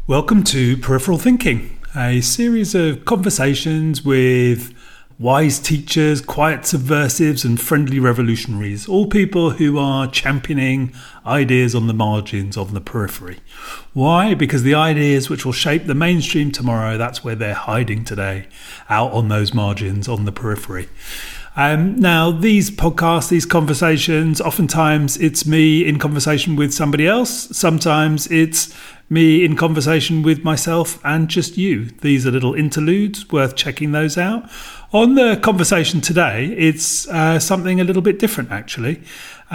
Welcome to Peripheral Thinking, a series of conversations with wise teachers, quiet subversives and friendly revolutionaries, all people who are championing ideas on the margins of the periphery. Why? Because the ideas which will shape the mainstream tomorrow, that's where they're hiding today, out on those margins, on the periphery. Now, these podcasts, these conversations, oftentimes it's me in conversation with somebody else. Sometimes it's me in conversation with myself and just you. These are little interludes, worth checking those out. On the conversation today, it's something a little bit different, actually.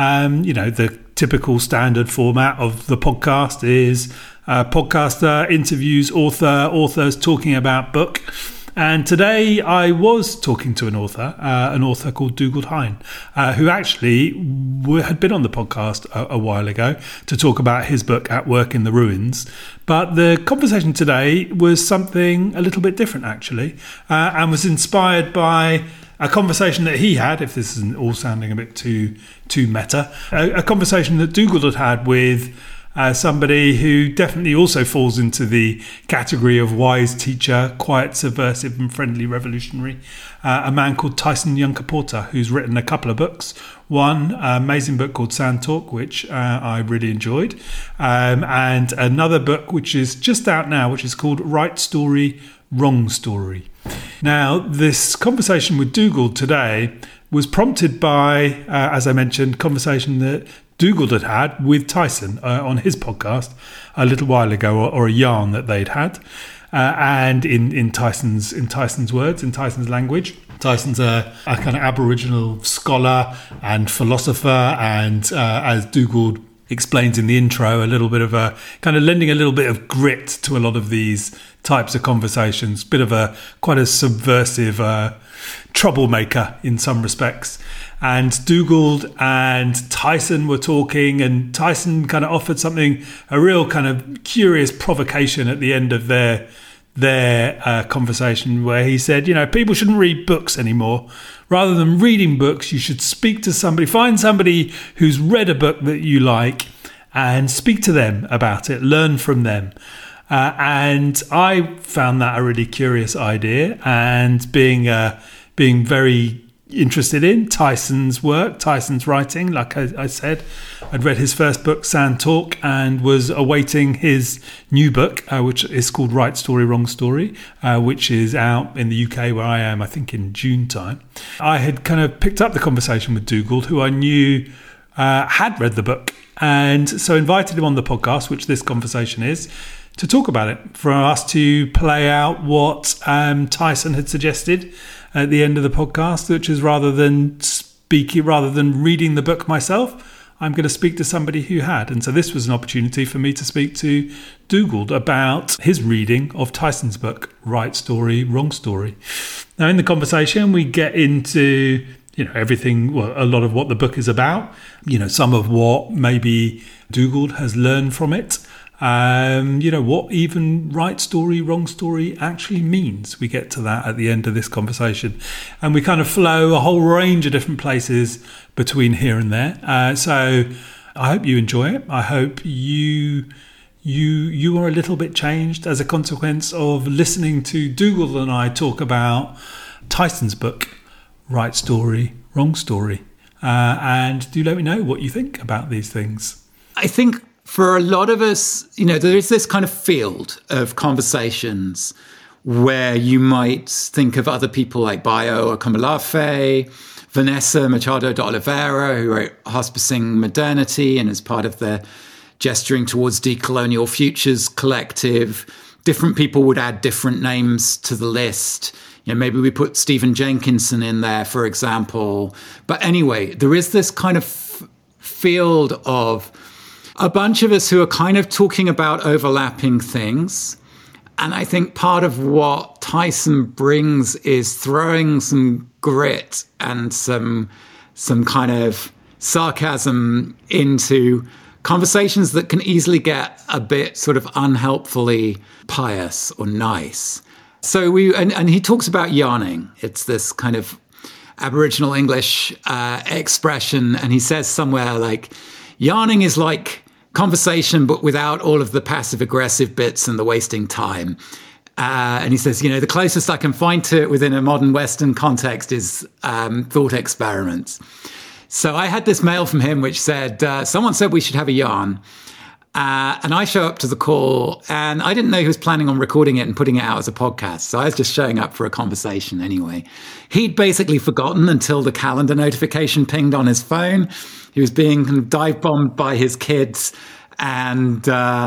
The typical standard format of the podcast is podcaster interviews authors talking about book. And today I was talking to an author called Dugald Hine, who actually had been on the podcast a while ago to talk about his book, At Work in the Ruins. But the conversation today was something a little bit different, actually, and was inspired by a conversation that he had, if this isn't all sounding a bit too meta, a conversation that Dugald had with somebody who definitely also falls into the category of wise teacher, quiet subversive and friendly revolutionary, a man called Tyson Yunkaporta, who's written a couple of books. One amazing book called Sand Talk, which I really enjoyed, and another book which is just out now, which is called Right Story, Wrong Story. Now, this conversation with Dugald today was prompted by, as I mentioned, conversation that Dugald had with Tyson on his podcast a little while ago, or a yarn that they'd had, and in Tyson's words, in Tyson's language. Tyson's a kind of Aboriginal scholar and philosopher, and as Dugald explains in the intro, a little bit of a kind of lending a little bit of grit to a lot of these types of conversations, bit of a quite a subversive troublemaker in some respects. And Dugald and Tyson were talking, and Tyson kind of offered something, a real kind of curious provocation at the end of their conversation, where he said, people shouldn't read books anymore. Rather than reading books, you should speak to somebody, find somebody who's read a book that you like and speak to them about it, learn from them. And I found that a really curious idea, and being very interested in Tyson's work, Tyson's writing. Like I said, I'd read his first book, Sand Talk, and was awaiting his new book, which is called Right Story, Wrong Story, which is out in the UK where I am, I think in June time. I had kind of picked up the conversation with Dugald, who I knew had read the book, and so invited him on the podcast, which this conversation is, to talk about it, for us to play out what Tyson had suggested at the end of the podcast, which is rather than reading the book myself, I'm going to speak to somebody who had. And so this was an opportunity for me to speak to Dugald about his reading of Tyson's book, Right Story, Wrong Story. Now, in the conversation, we get into everything, a lot of what the book is about, some of what maybe Dugald has learned from it. What even right story, wrong story actually means. We get to that at the end of this conversation, and we kind of flow a whole range of different places between here and there. So I hope you enjoy it. I hope you are a little bit changed as a consequence of listening to Dugald and I talk about Tyson's book, Right Story, Wrong Story. And do let me know what you think about these things. I think for a lot of us, there is this kind of field of conversations where you might think of other people like Bayo Akomolafe, Vanessa Machado de Oliveira, who wrote Hospicing Modernity and is part of the Gesturing Towards Decolonial Futures collective. Different people would add different names to the list. Maybe we put Stephen Jenkinson in there, for example. But anyway, there is this kind of field of a bunch of us who are kind of talking about overlapping things. And I think part of what Tyson brings is throwing some grit and some kind of sarcasm into conversations that can easily get a bit sort of unhelpfully pious or nice. So and he talks about yarning. It's this kind of Aboriginal English expression. And he says somewhere like, yarning is like conversation, but without all of the passive aggressive bits and the wasting time. And he says, the closest I can find to it within a modern Western context is thought experiments. So I had this mail from him which said, someone said we should have a yarn. And I show up to the call, and I didn't know he was planning on recording it and putting it out as a podcast. So I was just showing up for a conversation anyway. He'd basically forgotten until the calendar notification pinged on his phone. He was being kind of dive bombed by his kids. And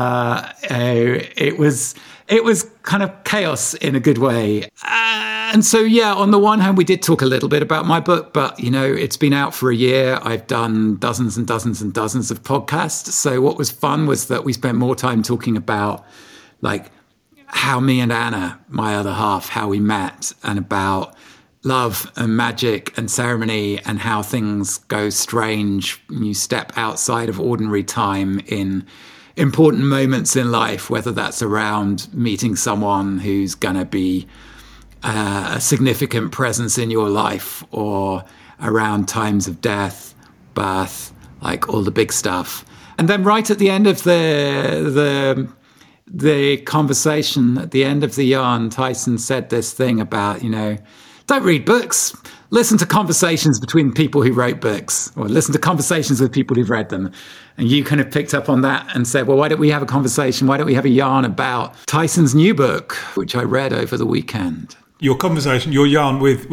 it was kind of chaos in a good way. And so, on the one hand, we did talk a little bit about my book, but, it's been out for a year. I've done dozens and dozens and dozens of podcasts. So what was fun was that we spent more time talking about, like, how me and Anna, my other half, how we met, and about love and magic and ceremony and how things go strange when you step outside of ordinary time in important moments in life, whether that's around meeting someone who's going to be a significant presence in your life, or around times of death, birth, like all the big stuff. And then right at the end of the conversation, at the end of the yarn, Tyson said this thing about, don't read books. Listen to conversations between people who wrote books, or listen to conversations with people who've read them. And you kind of picked up on that and said, well, why don't we have a conversation? Why don't we have a yarn about Tyson's new book, which I read over the weekend? Your conversation, your yarn with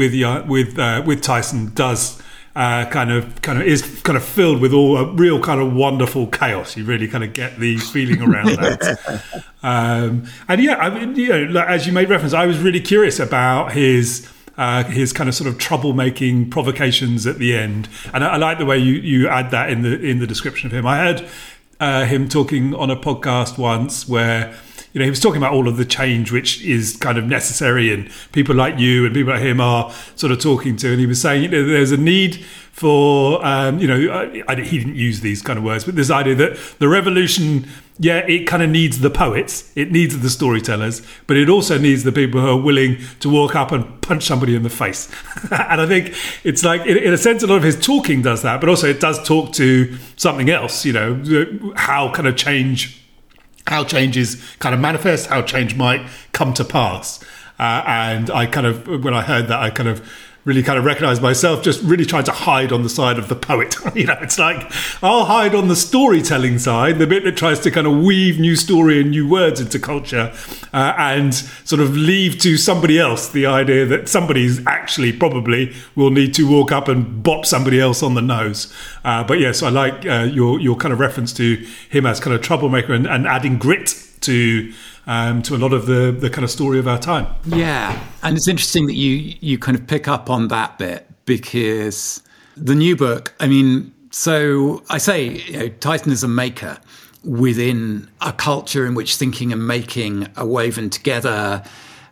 Tyson does kind of filled with all a real kind of wonderful chaos. You really kind of get the feeling around that. And as you made reference, I was really curious about his kind of sort of troublemaking provocations at the end, and I like the way you add that in the description of him. I heard him talking on a podcast once where he was talking about all of the change which is kind of necessary, and people like you and people like him are sort of talking to, and he was saying there's a need for he didn't use these kind of words, but this idea that the revolution, it kind of needs the poets, it needs the storytellers, but it also needs the people who are willing to walk up and punch somebody in the face. And I think it's like, in a sense, a lot of his talking does that, but also it does talk to something else, how changes kind of manifest, how change might come to pass. And I kind of, when I heard that, I kind of really kind of recognized myself just really trying to hide on the side of the poet. It's like, I'll hide on the storytelling side, the bit that tries to kind of weave new story and new words into culture, and sort of leave to somebody else the idea that somebody's actually probably will need to walk up and bop somebody else on the nose. But yes, I like your kind of reference to him as kind of troublemaker and adding grit to a lot of the kind of story of our time. Yeah, and it's interesting that you kind of pick up on that bit, because the new book, so I say, Tyson is a maker within a culture in which thinking and making are woven together.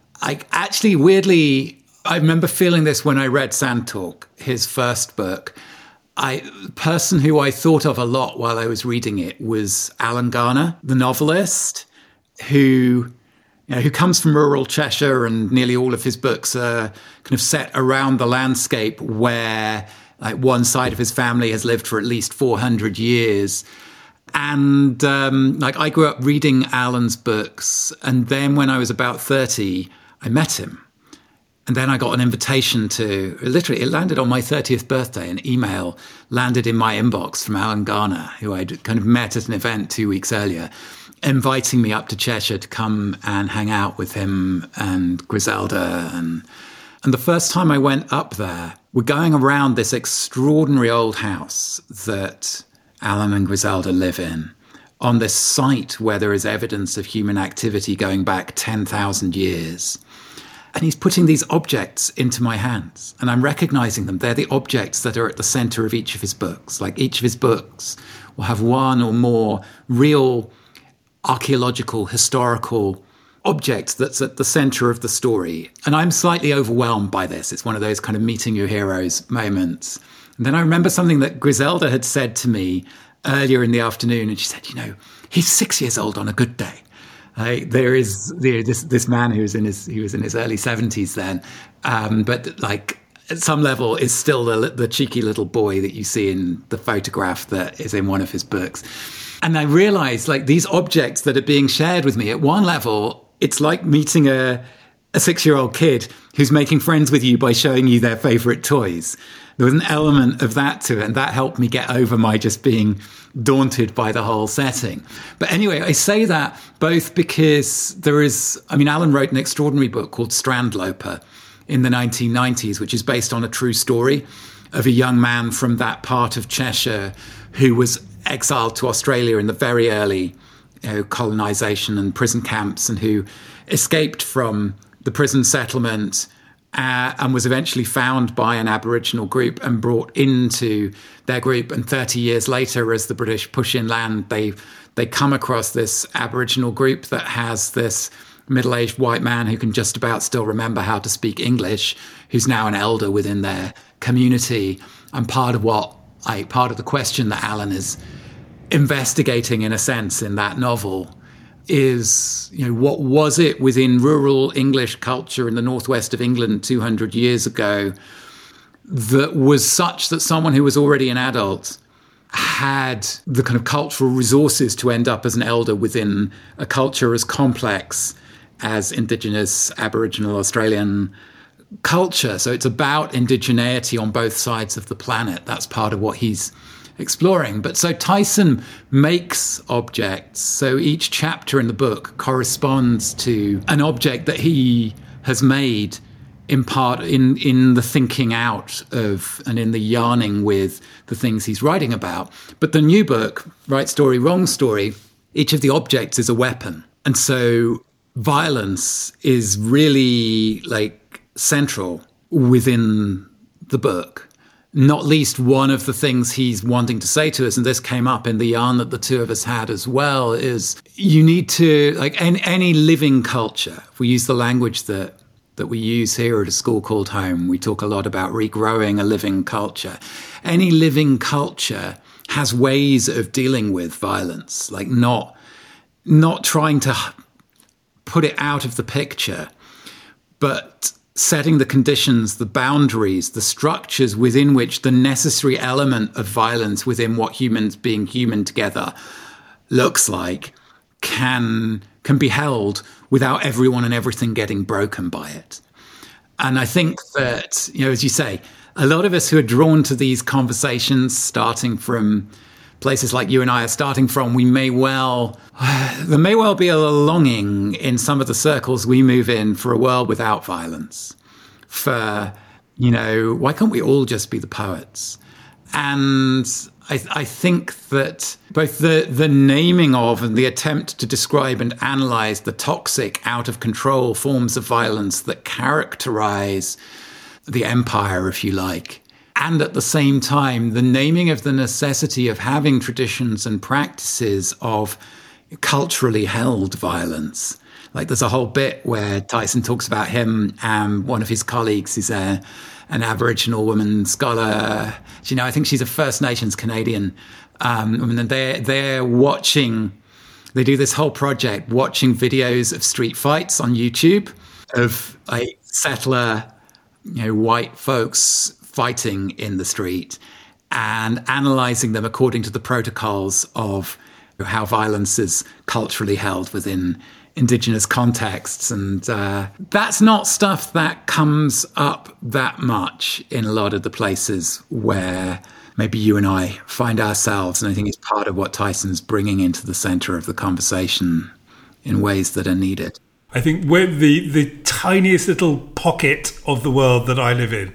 Weirdly, I remember feeling this when I read Sand Talk, his first book. The person who I thought of a lot while I was reading it was Alan Garner, the novelist, who comes from rural Cheshire, and nearly all of his books are kind of set around the landscape where one side of his family has lived for at least 400 years. And I grew up reading Alan's books, and then when I was about 30, I met him. And then I got an invitation it landed on my 30th birthday. An email landed in my inbox from Alan Garner, who I'd kind of met at an event 2 weeks earlier, inviting me up to Cheshire to come and hang out with him and Griselda. And the first time I went up there, we're going around this extraordinary old house that Alan and Griselda live in, on this site where there is evidence of human activity going back 10,000 years. And he's putting these objects into my hands, and I'm recognizing them. They're the objects that are at the center of each of his books. Like, each of his books will have one or more real archaeological, historical objects that's at the center of the story. And I'm slightly overwhelmed by this. It's one of those kind of meeting your heroes moments. And then I remember something that Griselda had said to me earlier in the afternoon, and she said, he's 6 years old on a good day. There is this man he was in his early 70s then, but at some level is still the cheeky little boy that you see in the photograph that is in one of his books. And I realized like these objects that are being shared with me at one level, it's like meeting a 6-year-old kid who's making friends with you by showing you their favorite toys. There was an element of that to it, and that helped me get over my just being daunted by the whole setting. But anyway, I say that both because Alan wrote an extraordinary book called Strandloper in the 1990s, which is based on a true story of a young man from that part of Cheshire who was exiled to Australia in the very early colonization and prison camps, and who escaped from the prison settlement and was eventually found by an Aboriginal group and brought into their group. And 30 years later, as the British push inland, they come across this Aboriginal group that has this middle-aged white man who can just about still remember how to speak English, who's now an elder within their community. And part of the question that Alan is investigating, in a sense, in that novel is, what was it within rural English culture in the northwest of England 200 years ago that was such that someone who was already an adult had the kind of cultural resources to end up as an elder within a culture as complex as Indigenous Aboriginal Australian culture. So it's about indigeneity on both sides of the planet. That's part of what he's exploring. But so Tyson makes objects. So each chapter in the book corresponds to an object that he has made in part in the thinking out of and in the yarning with the things he's writing about. But the new book, Right Story, Wrong Story, each of the objects is a weapon. And so violence is really like central within the book. Not least one of the things he's wanting to say to us, and this came up in the yarn that the two of us had as well, is you need to, like any living culture, if we use the language that we use here at a school called home, we talk a lot about regrowing a living culture. Any living culture has ways of dealing with violence, like not trying to put it out of the picture, but setting the conditions, the boundaries, the structures within which the necessary element of violence within what humans being human together looks like can be held without everyone and everything getting broken by it. And I think that, as you say, a lot of us who are drawn to these conversations, starting from places like you and I are starting from, there may well be a longing in some of the circles we move in for a world without violence. For, why can't we all just be the poets? And I think that both the naming of and the attempt to describe and analyze the toxic, out of control forms of violence that characterize the empire, if you like, and at the same time, the naming of the necessity of having traditions and practices of culturally held violence. Like there's a whole bit where Tyson talks about him and one of his colleagues is an Aboriginal woman scholar. I think she's a First Nations Canadian woman, and they're watching. They do this whole project watching videos of street fights on YouTube of like settler, white folks fighting in the street and analysing them according to the protocols of how violence is culturally held within Indigenous contexts. And that's not stuff that comes up that much in a lot of the places where maybe you and I find ourselves. And I think it's part of what Tyson's bringing into the centre of the conversation in ways that are needed. I think we're the tiniest little pocket of the world that I live in,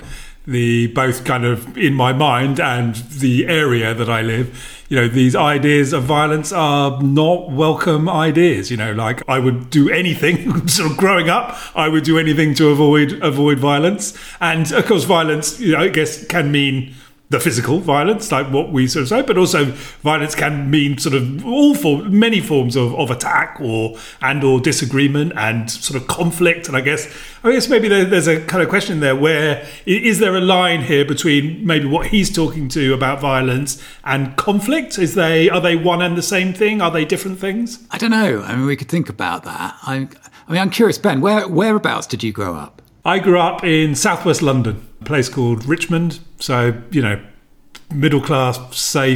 both kind of in my mind and the area that I live, these ideas of violence are not welcome ideas. Like I would do anything sort of growing up, I would do anything to avoid violence. And of course, violence, I guess can mean the physical violence, like what we sort of say, but also violence can mean sort of many forms of attack or disagreement and sort of conflict. And I guess maybe there's a kind of question there where is there a line here between maybe what he's talking to about violence and conflict? Are they one and the same thing? Are they different things? I don't know. I mean, we could think about that. I'm curious, Ben, whereabouts did you grow up? I grew up in southwest London, a place called Richmond. So, middle class, safe,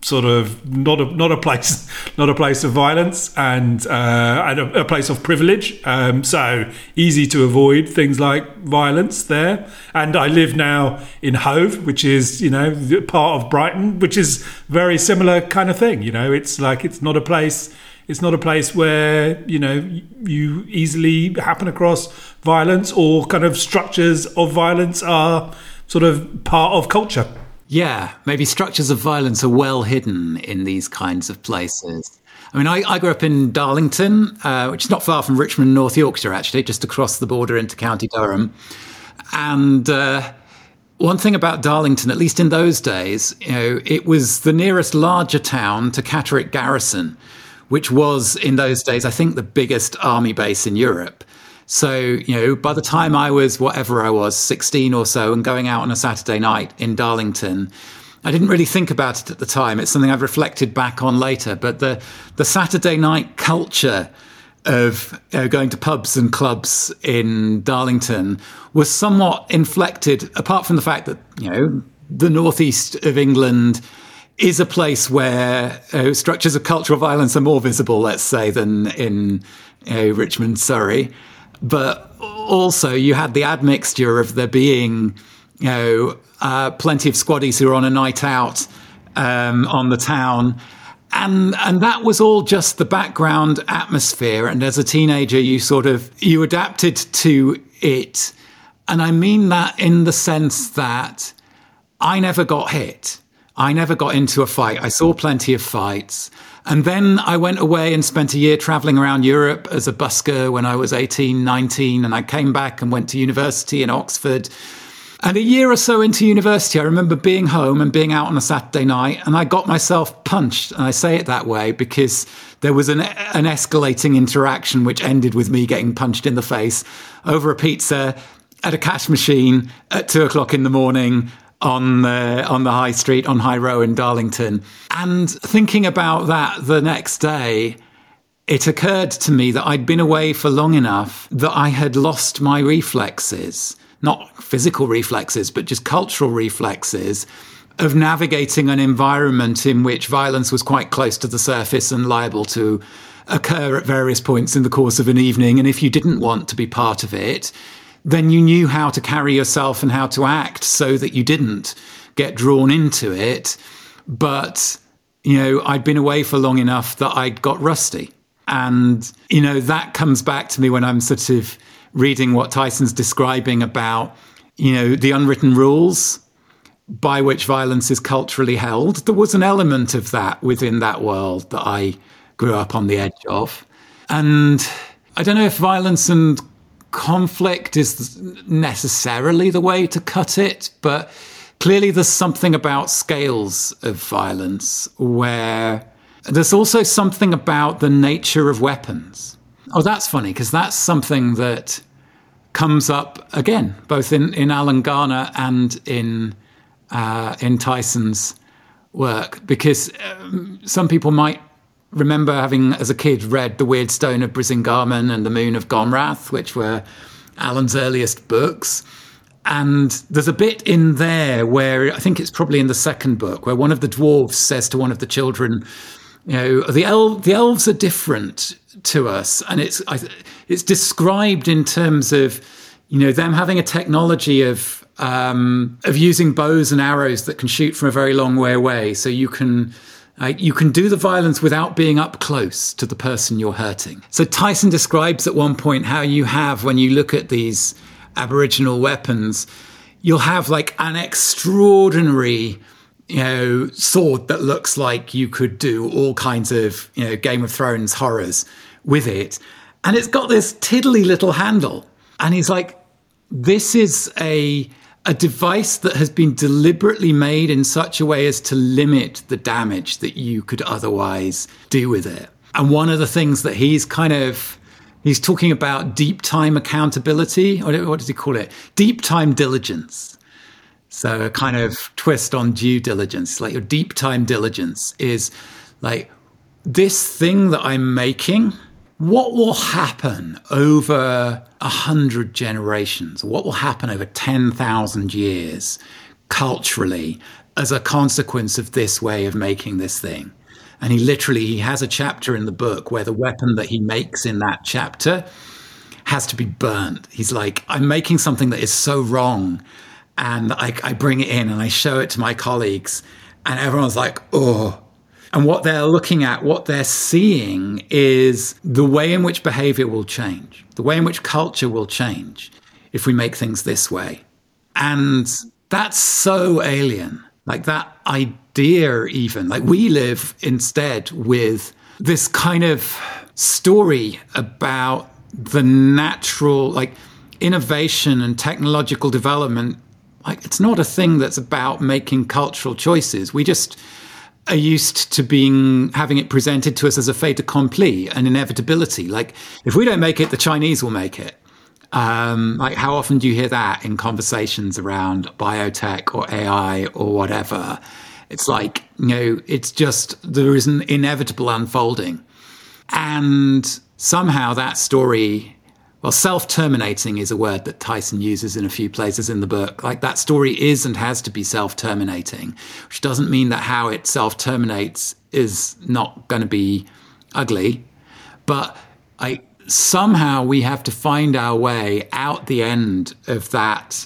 sort of not a place of violence and a place of privilege. So easy to avoid things like violence there. And I live now in Hove, which is part of Brighton, which is very similar kind of thing. It's like it's not a place where you easily happen across violence, or kind of structures of violence are sort of part of culture. Yeah, maybe structures of violence are well hidden in these kinds of places. I mean, I grew up in Darlington, which is not far from Richmond, North Yorkshire, actually, just across the border into County Durham. And one thing about Darlington, at least in those days, it was the nearest larger town to Catterick Garrison, which was, in those days, I think, the biggest army base in Europe. So, by the time I was, 16 or so, and going out on a Saturday night in Darlington, I didn't really think about it at the time. It's something I've reflected back on later. But the Saturday night culture of going to pubs and clubs in Darlington was somewhat inflected, apart from the fact that, the northeast of England is a place where structures of cultural violence are more visible, let's say, than in Richmond, Surrey. But also you had the admixture of there being, plenty of squaddies who were on a night out on the town. And that was all just the background atmosphere. And as a teenager, you adapted to it. And I mean that in the sense that I never got hit. I never got into a fight. I saw plenty of fights. And then I went away and spent a year traveling around Europe as a busker when I was 18, 19. And I came back and went to university in Oxford. And a year or so into university, I remember being home and being out on a Saturday night, and I got myself punched. And I say it that way because there was an escalating interaction which ended with me getting punched in the face over a pizza at a cash machine at 2:00 in the morning on the high street, on High Row in Darlington. And thinking about that the next day, it occurred to me that I'd been away for long enough that I had lost my reflexes, not physical reflexes, but just cultural reflexes of navigating an environment in which violence was quite close to the surface and liable to occur at various points in the course of an evening. And if you didn't want to be part of it, then you knew how to carry yourself and how to act so that you didn't get drawn into it. But, I'd been away for long enough that I'd got rusty. And, that comes back to me when I'm sort of reading what Tyson's describing about, the unwritten rules by which violence is culturally held. There was an element of that within that world that I grew up on the edge of. And I don't know if violence and conflict is necessarily the way to cut it, but clearly there's something about scales of violence where there's also something about the nature of weapons. Oh, that's funny, because that's something that comes up again, both in Alan Garner and in Tyson's work, because some people might remember having, as a kid, read The Weird Stone of Brisingamen and The Moon of Gomrath, which were Alan's earliest books. And there's a bit in there where, I think it's probably in the second book, where one of the dwarves says to one of the children, the elves are different to us. And it's described in terms of, them having a technology of using bows and arrows that can shoot from a very long way away. So you can do the violence without being up close to the person you're hurting. So Tyson describes at one point how you have, when you look at these Aboriginal weapons, you'll have like an extraordinary, sword that looks like you could do all kinds of, Game of Thrones horrors with it. And it's got this tiddly little handle. And he's like, this is a device that has been deliberately made in such a way as to limit the damage that you could otherwise do with it. And one of the things that he's talking about deep time accountability, or what does he call it? Deep time diligence. So a kind of twist on due diligence. Like your deep time diligence is like, this thing that I'm making, what will happen over 100 generations? What will happen over 10,000 years culturally as a consequence of this way of making this thing. And he has a chapter in the book where the weapon that he makes in that chapter has to be burnt. He's like, I'm making something that is so wrong. And I bring it in and I show it to my colleagues and everyone's like, oh. And what they're looking at, what they're seeing is the way in which behavior will change, the way in which culture will change if we make things this way. And that's so alien. Like that idea even, like we live instead with this kind of story about the natural, like innovation and technological development. Like it's not a thing that's about making cultural choices. We just are used to having it presented to us as a fait accompli, an inevitability. Like if we don't make it, the Chinese will make it. Like how often do you hear that in conversations around biotech or AI or whatever? It's like, it's just, there is an inevitable unfolding. And somehow that story, well, self-terminating is a word that Tyson uses in a few places in the book. Like that story is and has to be self-terminating, which doesn't mean that how it self-terminates is not going to be ugly. But somehow we have to find our way out the end of that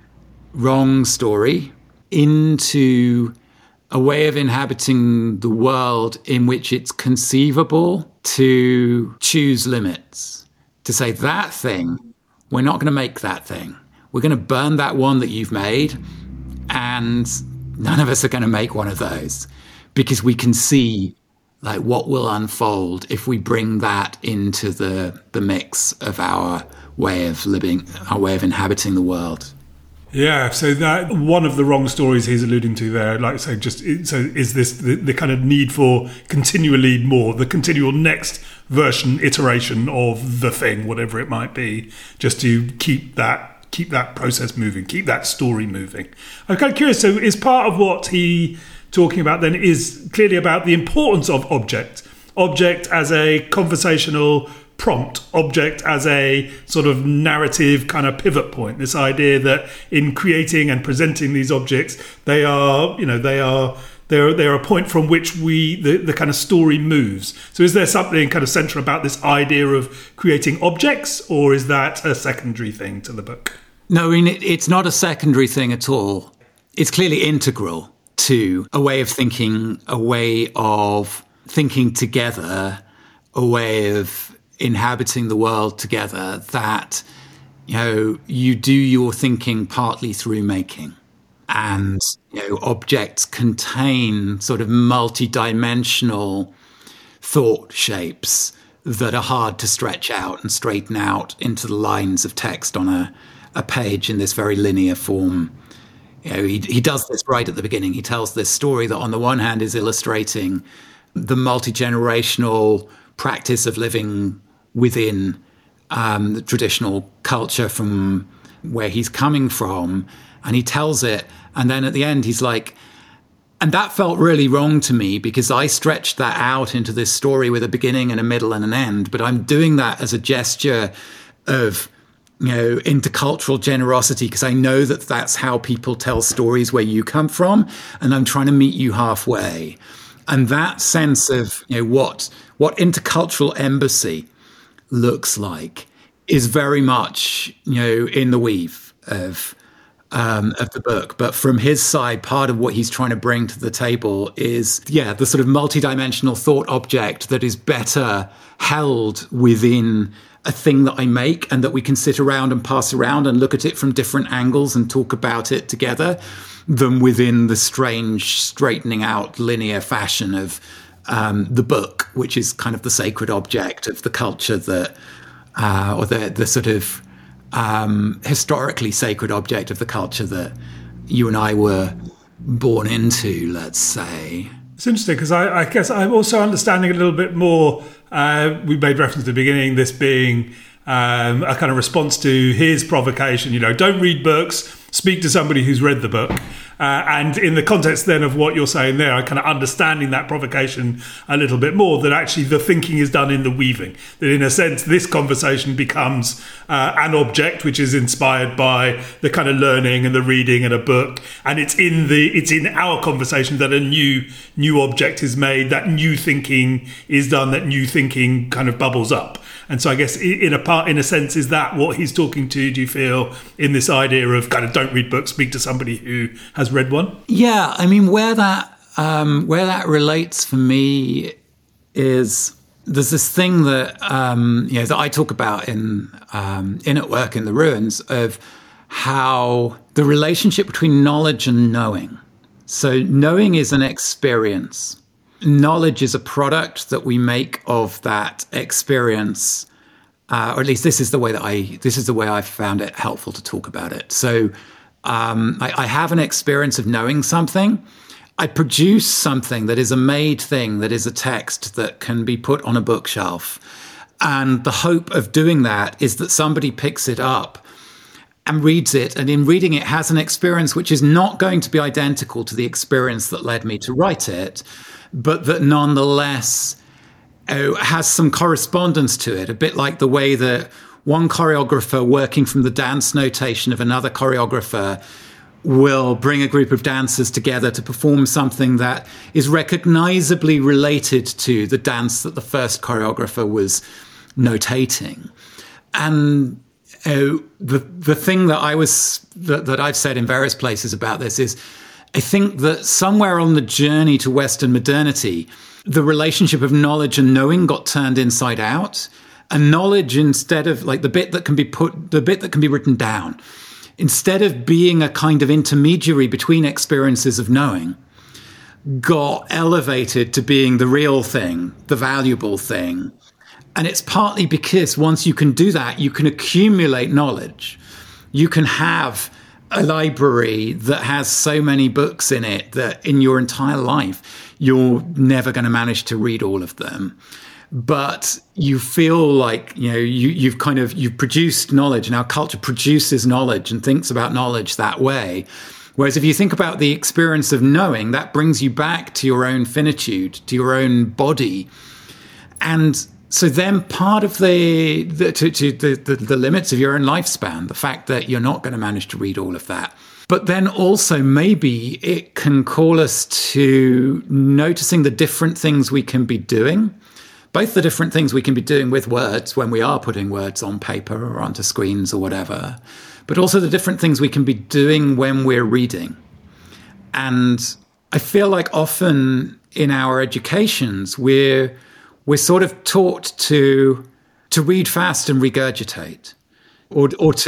wrong story into a way of inhabiting the world in which it's conceivable to choose limits, to say that thing, we're not going to make that thing. We're going to burn that one that you've made, and none of us are going to make one of those because we can see like what will unfold if we bring that into the mix of our way of living, our way of inhabiting the world. Yeah, so that one of the wrong stories he's alluding to there, like so is this the kind of need for continually more, the continual next version, iteration of the thing, whatever it might be, just to keep that process moving, keep that story moving. I'm kind of curious, so is part of what he talking about then is clearly about the importance of object as a conversational prompt, object as a sort of narrative kind of pivot point, this idea that in creating and presenting these objects, they're a point from which the kind of story moves. So is there something kind of central about this idea of creating objects, or is that a secondary thing to the book? No, I mean, it's not a secondary thing at all. It's clearly integral to a way of thinking together, a way of inhabiting the world together, that, you do your thinking partly through making. And, objects contain sort of multi-dimensional thought shapes that are hard to stretch out and straighten out into the lines of text on a page in this very linear form. He does this right at the beginning. He tells this story that on the one hand is illustrating the multi-generational practice of living within the traditional culture from where he's coming from. And he tells it. And then at the end, he's like, and that felt really wrong to me because I stretched that out into this story with a beginning and a middle and an end. But I'm doing that as a gesture of intercultural generosity, because I know that that's how people tell stories where you come from, and I'm trying to meet you halfway. And that sense of what intercultural embassy looks like is very much in the weave of the book. But from his side, part of what he's trying to bring to the table is the sort of multidimensional thought object that is better held within a thing that I make, and that we can sit around and pass around and look at it from different angles and talk about it together, than within the strange straightening out linear fashion of the book, which is kind of the sacred object of the culture that, or the sort of historically sacred object of the culture that you and I were born into, let's say. It's interesting because I guess I'm also understanding a little bit more. We made reference at the beginning, this being a kind of response to his provocation, don't read books, speak to somebody who's read the book. And in the context then of what you're saying there, I'm kind of understanding that provocation a little bit more, that actually the thinking is done in the weaving. That in a sense, this conversation becomes an object which is inspired by the kind of learning and the reading and a book. And it's in our conversation that a new object is made, that new thinking is done, that new thinking kind of bubbles up. And so I guess in a sense, is that what he's talking to, do you feel, in this idea of kind of don't read books, speak to somebody who has read one? Yeah, I mean, where that relates for me is there's this thing that that I talk about in At Work in the Ruins, of how the relationship between knowledge and knowing. So knowing is an experience. Knowledge is a product that we make of that experience, or at least this is the way I found it helpful to talk about it. So I have an experience of knowing something. I produce something that is a made thing, that is a text that can be put on a bookshelf. And the hope of doing that is that somebody picks it up and reads it, and in reading it has an experience which is not going to be identical to the experience that led me to write it, but that nonetheless has some correspondence to it, a bit like the way that one choreographer working from the dance notation of another choreographer will bring a group of dancers together to perform something that is recognizably related to the dance that the first choreographer was notating. And the thing that I've said in various places about this is, I think that somewhere on the journey to Western modernity, the relationship of knowledge and knowing got turned inside out. And knowledge, instead of like the bit that can be written down, instead of being a kind of intermediary between experiences of knowing, got elevated to being the real thing, the valuable thing. And it's partly because once you can do that, you can accumulate knowledge. You can have a library that has so many books in it that in your entire life, you're never going to manage to read all of them. But you feel like, you've produced knowledge, and our culture produces knowledge and thinks about knowledge that way. Whereas if you think about the experience of knowing, that brings you back to your own finitude, to your own body. And so then part of the limits of your own lifespan, the fact that you're not going to manage to read all of that. But then also maybe it can call us to noticing the different things we can be doing, both the different things we can be doing with words when we are putting words on paper or onto screens or whatever, but also the different things we can be doing when we're reading. And I feel like often in our educations, we're sort of taught to read fast and regurgitate, or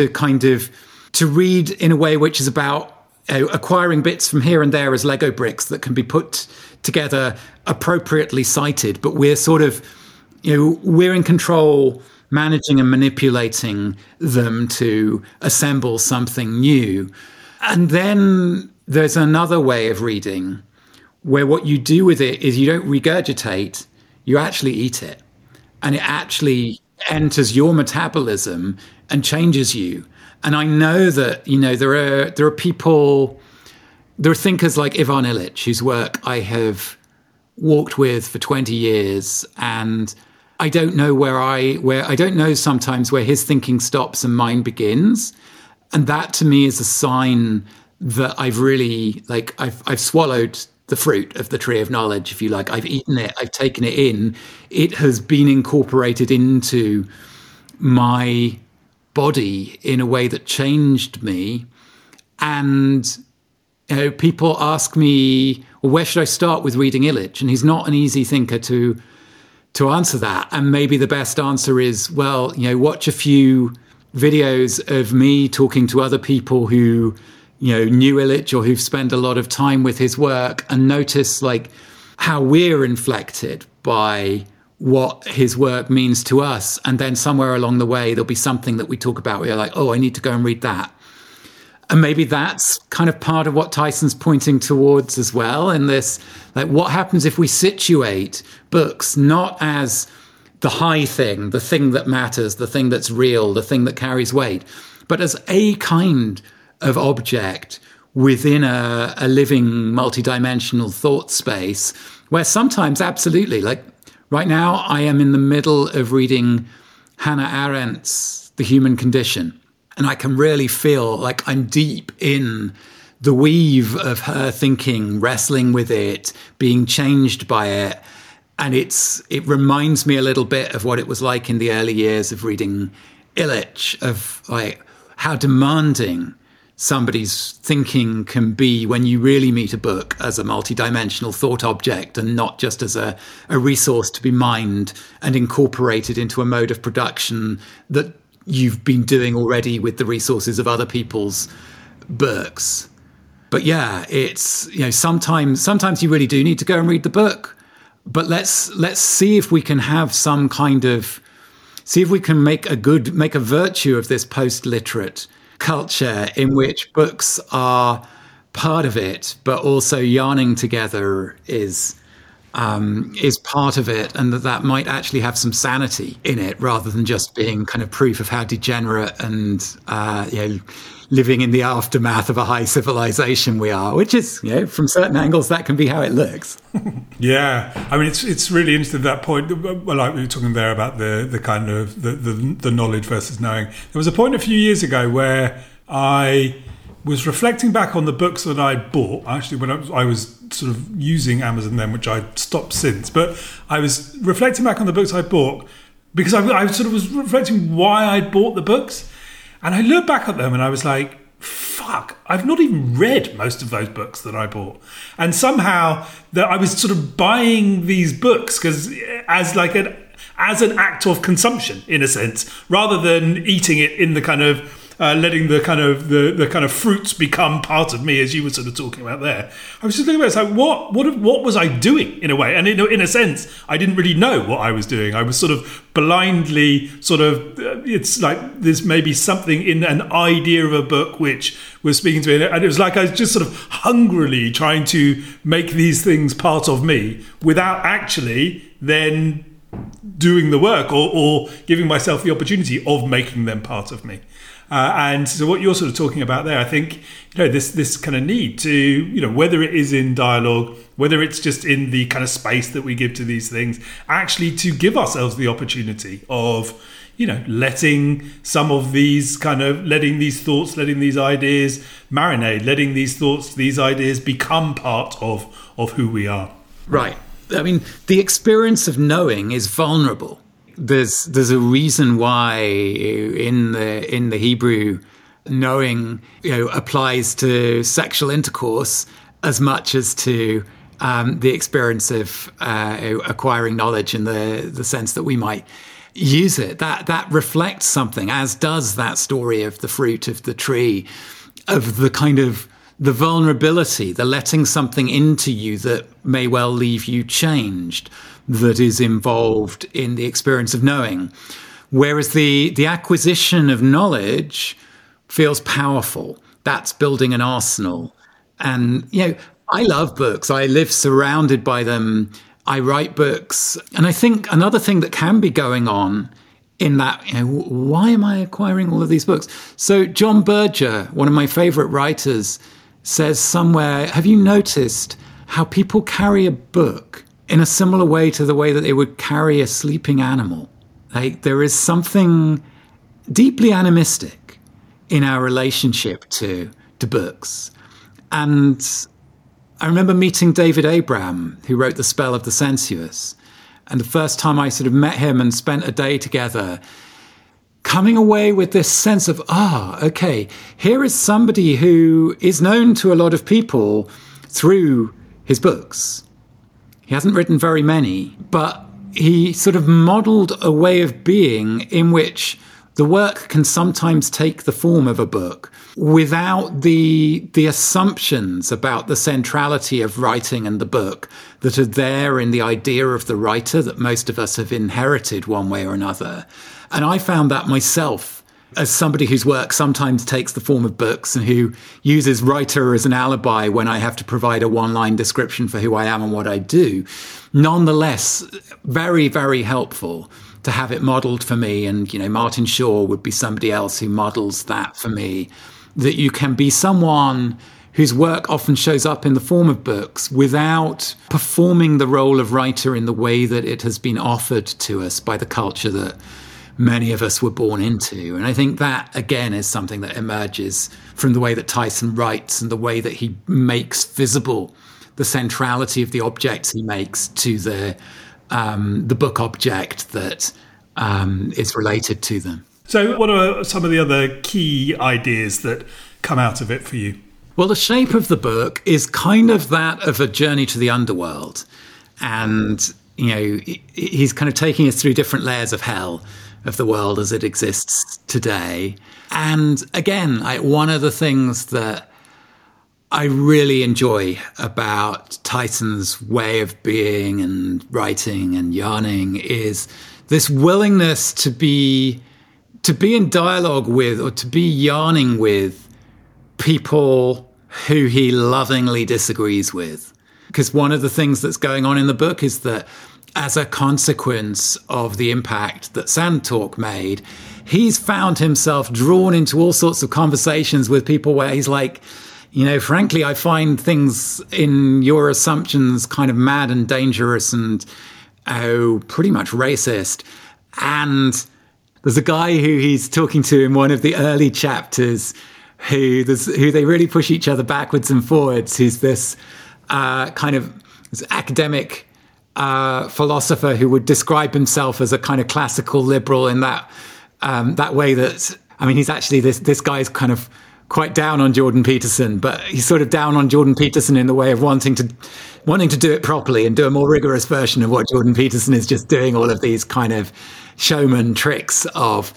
to read in a way which is about acquiring bits from here and there as Lego bricks that can be put together appropriately cited. But we're sort of, we're in control, managing and manipulating them to assemble something new. And then there's another way of reading where what you do with it is you don't regurgitate, you actually eat it, and it actually enters your metabolism and changes you. And I know that, there are people, there are thinkers like Ivan Illich, whose work I have walked with for 20 years. And I don't know I don't know sometimes where his thinking stops and mine begins. And that to me is a sign that I've really, I've swallowed the fruit of the tree of knowledge, if you like. I've eaten it, I've taken it in. It has been incorporated into my body in a way that changed me. And people ask me, well, where should I start with reading Illich? And he's not an easy thinker to answer that. And maybe the best answer is, well, watch a few videos of me talking to other people who knew Illich or who've spent a lot of time with his work, and notice how we're inflected by what his work means to us. And then somewhere along the way, there'll be something that we talk about where you're like, oh, I need to go and read that. And maybe that's kind of part of what Tyson's pointing towards as well, in this, what happens if we situate books not as the high thing, the thing that matters, the thing that's real, the thing that carries weight, but as a kind of object within a living multidimensional thought space where sometimes, absolutely, like right now, I am in the middle of reading Hannah Arendt's The Human Condition, and I can really feel like I'm deep in the weave of her thinking, wrestling with it, being changed by it. And it reminds me a little bit of what it was like in the early years of reading Illich, of like how demanding somebody's thinking can be when you really meet a book as a multidimensional thought object and not just as a resource to be mined and incorporated into a mode of production that you've been doing already with the resources of other people's books. But yeah, it's, sometimes you really do need to go and read the book. But let's see if we can have some kind of, see if we can make a virtue of this post-literate culture in which books are part of it, but also yarning together is part of it, and that might actually have some sanity in it rather than just being kind of proof of how degenerate and living in the aftermath of a high civilization we are, which is, from certain angles, that can be how it looks. Yeah, I mean, it's really interesting, that point. Well, like we were talking there about the kind of the knowledge versus knowing. There was a point a few years ago where I was reflecting back on the books that I bought. Actually, when I was sort of using Amazon then, which I stopped since, but I was reflecting back on the books I bought because I sort of was reflecting why I bought the books. And I looked back at them and I was like, fuck, I've not even read most of those books that I bought. And somehow that I was sort of buying these books because as an act of consumption, in a sense, rather than eating it in the kind of letting the kind of fruits become part of me, as you were sort of talking about there. I was just thinking about it, like, what was I doing in a way? And in a sense, I didn't really know what I was doing. I was sort of blindly it's like there's maybe something in an idea of a book which was speaking to me, and it was like I was just sort of hungrily trying to make these things part of me without actually then doing the work or giving myself the opportunity of making them part of me. And so what you're sort of talking about there, I think, this kind of need to, whether it is in dialogue, whether it's just in the kind of space that we give to these things, actually to give ourselves the opportunity of, letting some of these letting these thoughts, letting these ideas marinate, letting these thoughts, these ideas become part of who we are. Right. I mean, the experience of knowing is vulnerable. There's a reason why in the Hebrew, knowing applies to sexual intercourse as much as to the experience of acquiring knowledge in the sense that we might use it. That reflects something, as does that story of the fruit of the tree, of the kind of the vulnerability, the letting something into you that may well leave you changed, that is involved in the experience of knowing. Whereas the acquisition of knowledge feels powerful. That's building an arsenal. And, I love books. I live surrounded by them. I write books. And I think another thing that can be going on in that, why am I acquiring all of these books? So John Berger, one of my favorite writers, says somewhere, have you noticed how people carry a book in a similar way to the way that they would carry a sleeping animal? Like, there is something deeply animistic in our relationship to books. And I remember meeting David Abraham, who wrote The Spell of the Sensuous. And the first time I sort of met him and spent a day together, coming away with this sense of, okay, here is somebody who is known to a lot of people through his books. He hasn't written very many, but he sort of modeled a way of being in which the work can sometimes take the form of a book without the assumptions about the centrality of writing and the book that are there in the idea of the writer that most of us have inherited one way or another. And I found that myself as somebody whose work sometimes takes the form of books and who uses writer as an alibi when I have to provide a one-line description for who I am and what I do. Nonetheless, very, very helpful to have it modeled for me. And, Martin Shaw would be somebody else who models that for me, that you can be someone whose work often shows up in the form of books without performing the role of writer in the way that it has been offered to us by the culture that many of us were born into. And I think that, again, is something that emerges from the way that Tyson writes and the way that he makes visible the centrality of the objects he makes to the book object that is related to them. So what are some of the other key ideas that come out of it for you? Well, the shape of the book is kind of that of a journey to the underworld. And, he's kind of taking us through different layers of hell of the world as it exists today. And again, one of the things that I really enjoy about Tyson's way of being and writing and yarning is this willingness to be in dialogue with, or to be yarning with, people who he lovingly disagrees with. Because one of the things that's going on in the book is that as a consequence of the impact that Sand Talk made, he's found himself drawn into all sorts of conversations with people where he's like, frankly, I find things in your assumptions kind of mad and dangerous and pretty much racist. And there's a guy who he's talking to in one of the early chapters who they really push each other backwards and forwards. Who's this kind of this academic philosopher who would describe himself as a kind of classical liberal in that way that, he's actually this guy's kind of quite down on Jordan Peterson, but he's sort of down on Jordan Peterson in the way of wanting to do it properly and do a more rigorous version of what Jordan Peterson is just doing all of these kind of showman tricks of.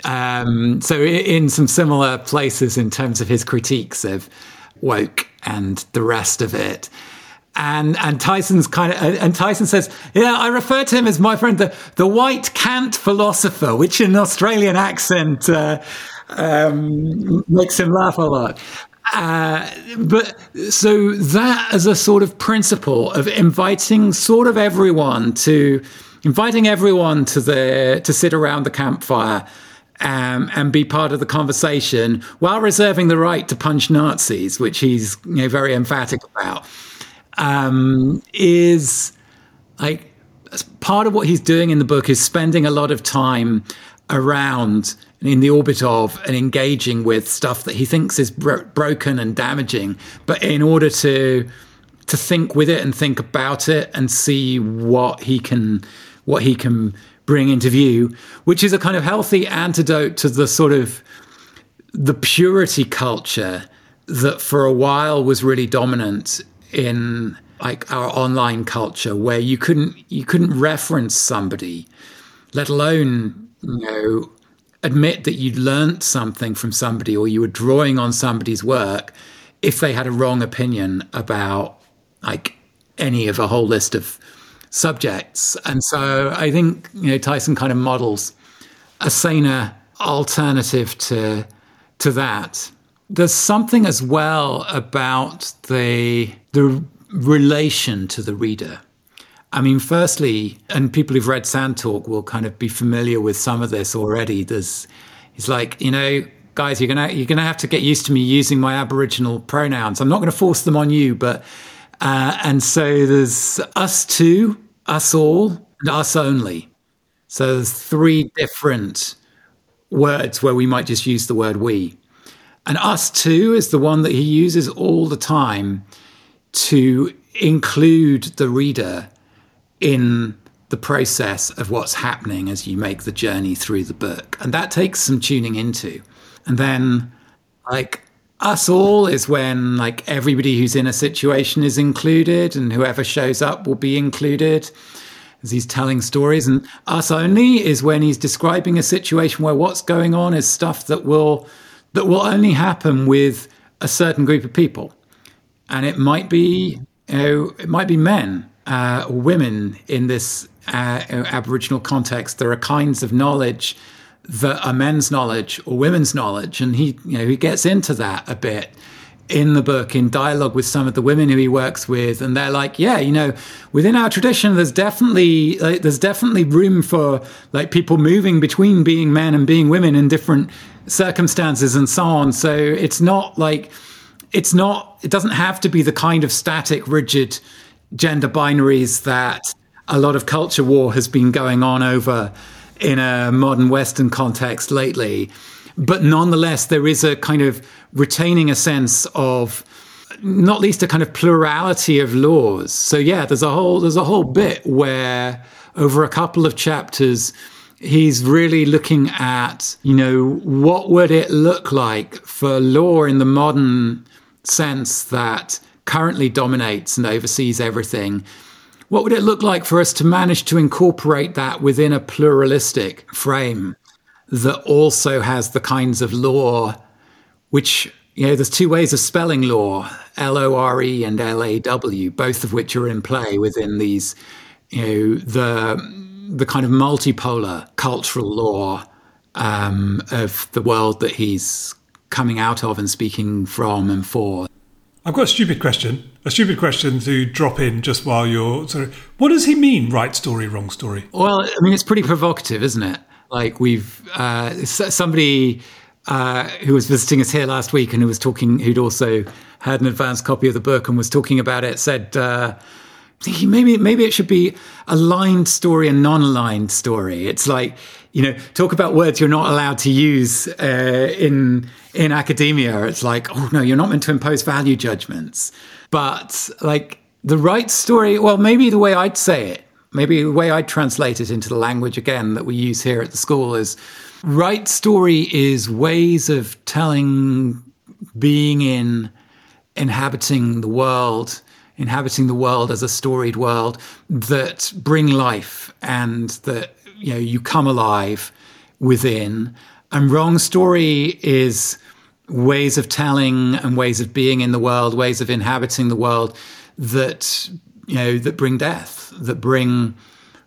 So in some similar places in terms of his critiques of woke and the rest of it. And Tyson says, I refer to him as my friend, the white Kant philosopher, which in an Australian accent makes him laugh a lot. But so that as a sort of principle of inviting everyone to sit around the campfire and be part of the conversation while reserving the right to punch Nazis, which he's very emphatic about, is like part of what he's doing in the book is spending a lot of time around in the orbit of and engaging with stuff that he thinks is broken and damaging, but in order to think with it and think about it and see what he can bring into view, which is a kind of healthy antidote to the sort of the purity culture that for a while was really dominant in like our online culture, where you couldn't reference somebody, let alone admit that you'd learnt something from somebody or you were drawing on somebody's work if they had a wrong opinion about like any of a whole list of subjects. And so I think, Tyson kind of models a saner alternative to that. There's something as well about the relation to the reader. Firstly, and people who've read Sand Talk will kind of be familiar with some of this already. It's like, guys, you're gonna have to get used to me using my Aboriginal pronouns. I'm not going to force them on you, but and so there's us two, us all, and us only. So there's three different words where we might just use the word we. And us two is the one that he uses all the time to include the reader in the process of what's happening as you make the journey through the book. And that takes some tuning into. And then, like, us all is when, like, everybody who's in a situation is included and whoever shows up will be included as he's telling stories. And us only is when he's describing a situation where what's going on is stuff that will only happen with a certain group of people. And it might be, men or women in this Aboriginal context. There are kinds of knowledge that are men's knowledge or women's knowledge. And he gets into that a bit in the book in dialogue with some of the women who he works with, and they're like, yeah, within our tradition there's definitely room for like people moving between being men and being women in different circumstances and so on. So it doesn't have to be the kind of static, rigid gender binaries that a lot of culture war has been going on over in a modern Western context lately. But nonetheless, there is a kind of retaining a sense of, not least a kind of plurality of laws. So yeah, there's a whole bit where over a couple of chapters, he's really looking at, what would it look like for law in the modern sense that currently dominates and oversees everything. What would it look like for us to manage to incorporate that within a pluralistic frame that also has the kinds of law, which, there's two ways of spelling law, L-O-R-E and L-A-W, both of which are in play within these, the kind of multipolar cultural law of the world that he's coming out of and speaking from and for. I've got a stupid question to drop in just while you're sorry. What does he mean, right story, wrong story? Well, I mean, it's pretty provocative, isn't it? Like we've somebody who was visiting us here last week and who'd also had an advanced copy of the book and was talking about it, said maybe it should be a lined story and non-aligned story. It's like, talk about words you're not allowed to use in academia. It's like, oh no, you're not meant to impose value judgments. But like the right story, well, maybe the way I'd say it, maybe the way I'd translate it into the language again that we use here at the school is right story is ways of telling, being in, inhabiting the world as a storied world that bring life and that, you come alive within. And wrong story is ways of telling and ways of being in the world, ways of inhabiting the world that, that bring death, that bring,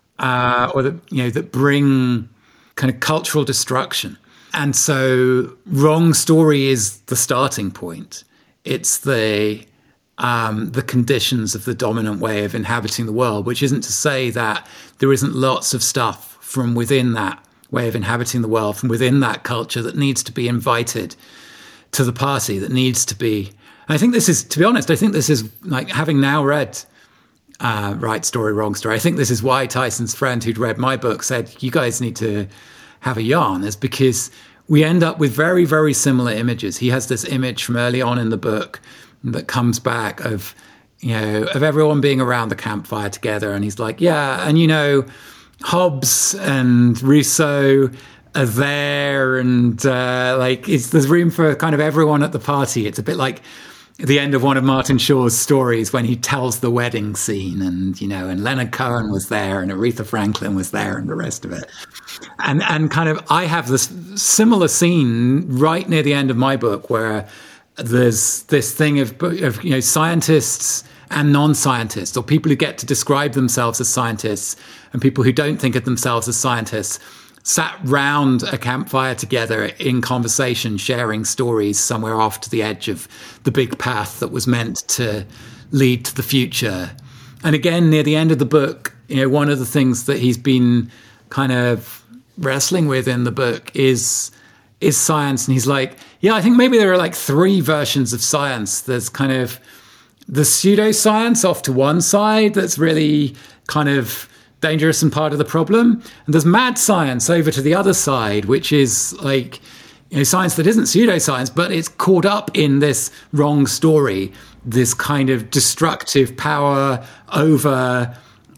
that bring kind of cultural destruction. And so wrong story is the starting point. It's the conditions of the dominant way of inhabiting the world, which isn't to say that there isn't lots of stuff from within that way of inhabiting the world, from within that culture that needs to be invited to the party, that needs to be... I think this is, to be honest, like having now read Right Story, Wrong Story, I think this is why Tyson's friend who'd read my book said, you guys need to have a yarn, is because we end up with very, very similar images. He has this image from early on in the book that comes back of everyone being around the campfire together. And he's like, yeah, and Hobbes and Rousseau are there, and there's room for kind of everyone at the party. It's a bit like the end of one of Martin Shaw's stories when he tells the wedding scene, and Leonard Cohen was there and Aretha Franklin was there and the rest of it. And kind of I have this similar scene right near the end of my book where there's this thing of scientists and non-scientists, or people who get to describe themselves as scientists and people who don't think of themselves as scientists, sat round a campfire together in conversation, sharing stories somewhere off to the edge of the big path that was meant to lead to the future. And again, near the end of the book, one of the things that he's been kind of wrestling with in the book is science. And he's like, yeah, I think maybe there are like three versions of science. There's kind of the pseudoscience off to one side that's really kind of dangerous and part of the problem. And there's mad science over to the other side, which is like, science that isn't pseudoscience, but it's caught up in this wrong story, this kind of destructive power over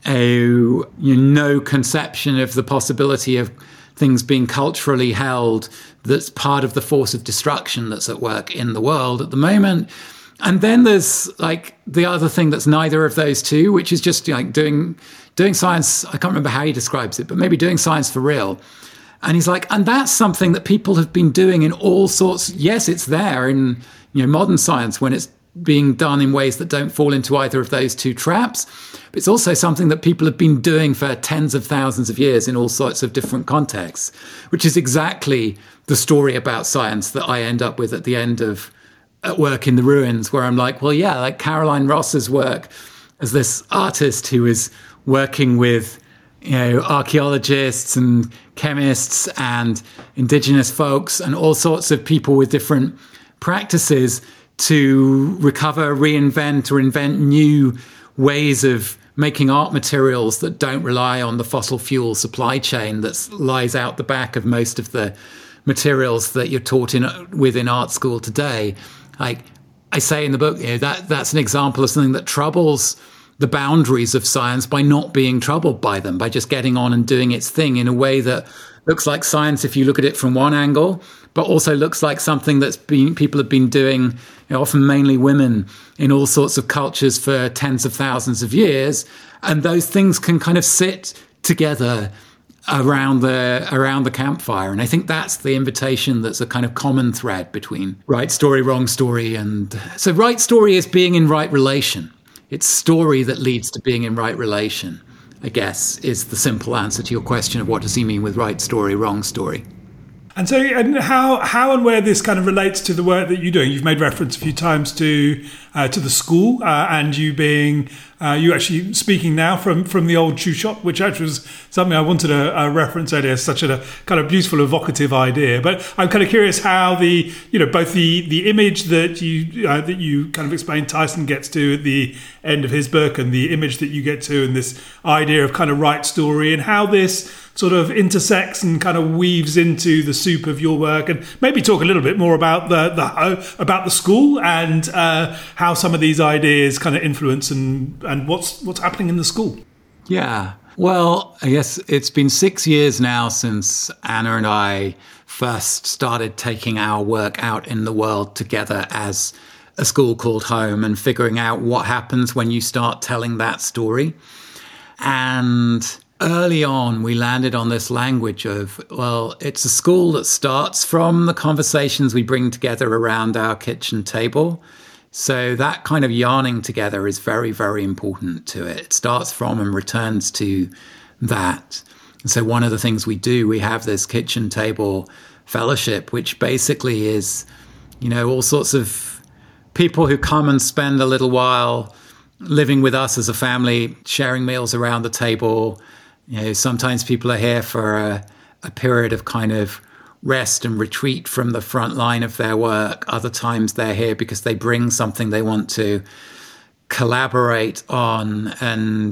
no conception of the possibility of things being culturally held, that's part of the force of destruction that's at work in the world at the moment. And then there's like the other thing that's neither of those two, which is just like doing science. I can't remember how he describes it, but maybe doing science for real. And he's like, and that's something that people have been doing in all sorts. Yes, it's there in modern science when it's being done in ways that don't fall into either of those two traps. But it's also something that people have been doing for tens of thousands of years in all sorts of different contexts, which is exactly the story about science that I end up with at the end of at work in the ruins, where I'm like, well, yeah, like Caroline Ross's work as this artist who is working with, archaeologists and chemists and indigenous folks and all sorts of people with different practices to recover, reinvent, or invent new ways of making art materials that don't rely on the fossil fuel supply chain that lies out the back of most of the materials that you're taught within art school today. Like I say in the book, that's an example of something that troubles the boundaries of science by not being troubled by them, by just getting on and doing its thing in a way that looks like science if you look at it from one angle, but also looks like something that's people have been doing, often mainly women, in all sorts of cultures for tens of thousands of years. And those things can kind of sit together around the campfire. And I think that's the invitation that's a kind of common thread between right story, wrong story. And so right story is being in right relation. It's story that leads to being in right relation, I guess, is the simple answer to your question of what does he mean with right story, wrong story. And so, and how and where this kind of relates to the work that you're doing. You've made reference a few times to the school and you being you actually speaking now from the old shoe shop, which actually was something I wanted to reference earlier. Such a kind of beautiful, evocative idea. But I'm kind of curious how both the image that you kind of explained Tyson gets to at the end of his book, and the image that you get to, and this idea of kind of right story, and how this sort of intersects and kind of weaves into the soup of your work, and maybe talk a little bit more about about the school and how some of these ideas kind of influence and what's happening in the school. Yeah. Well, I guess it's been 6 years now since Anna and I first started taking our work out in the world together as a school called home and figuring out what happens when you start telling that story. And early on, we landed on this language of, well, it's a school that starts from the conversations we bring together around our kitchen table. So that kind of yarning together is very, very important to it. It starts from and returns to that. And so one of the things we do, we have this kitchen table fellowship, which basically is, all sorts of people who come and spend a little while living with us as a family, sharing meals around the table. Sometimes people are here for a period of kind of rest and retreat from the front line of their work. Other times they're here because they bring something they want to collaborate on. And,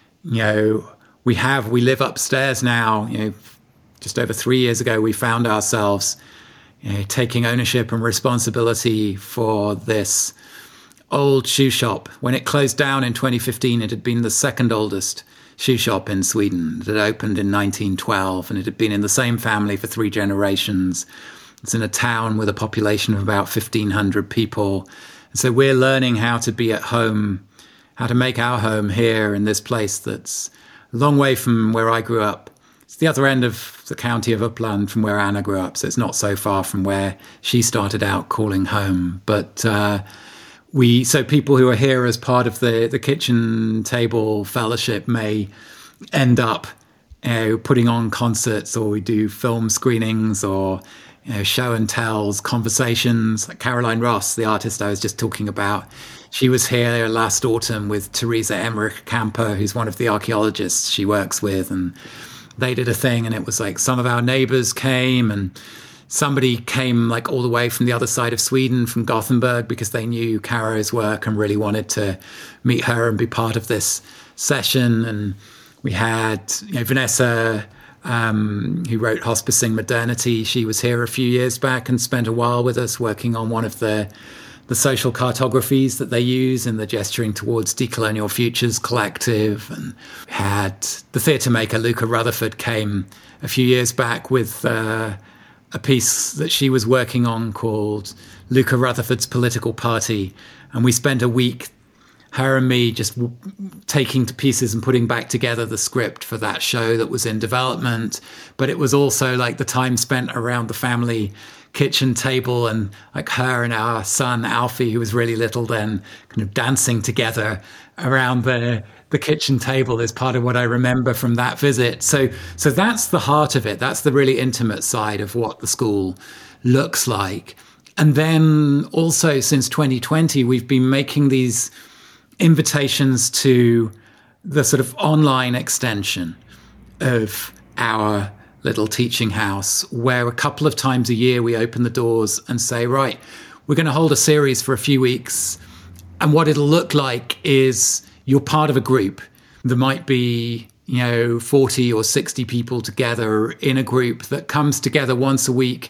we live upstairs now. Just over 3 years ago, we found ourselves taking ownership and responsibility for this old shoe shop. When it closed down in 2015, it had been the second oldest shoe shop in Sweden. It had opened in 1912 and it had been in the same family for 3 generations. It's in a town with a population of about 1,500 people. And so we're learning how to be at home, how to make our home here in this place that's a long way from where I grew up. It's the other end of the county of Uppland from where Anna grew up, so it's not so far from where she started out calling home. But so people who are here as part of the kitchen table fellowship may end up putting on concerts, or we do film screenings, or show and tells, conversations. Like Caroline Ross, the artist I was just talking about, she was here last autumn with Teresa Emmerich Camper, who's one of the archaeologists she works with, and they did a thing, and it was like some of our neighbors came, and somebody came like all the way from the other side of Sweden, from Gothenburg, because they knew Caro's work and really wanted to meet her and be part of this session. And we had Vanessa, who wrote Hospicing Modernity. She was here a few years back and spent a while with us working on one of the social cartographies that they use in the Gesturing Towards Decolonial Futures collective. And we had the theatre maker Luca Rutherford came a few years back with a piece that she was working on called Luca Rutherford's Political Party. And we spent a week, her and me, just taking to pieces and putting back together the script for that show that was in development. But it was also like the time spent around the family kitchen table, and like her and our son Alfie, who was really little then, kind of dancing together around the kitchen table is part of what I remember from that visit. So that's the heart of it. That's the really intimate side of what the school looks like. And then also since 2020, we've been making these invitations to the sort of online extension of our little teaching house, where a couple of times a year we open the doors and say, right, we're going to hold a series for a few weeks. And what it'll look like is you're part of a group. There might be, 40 or 60 people together in a group that comes together once a week.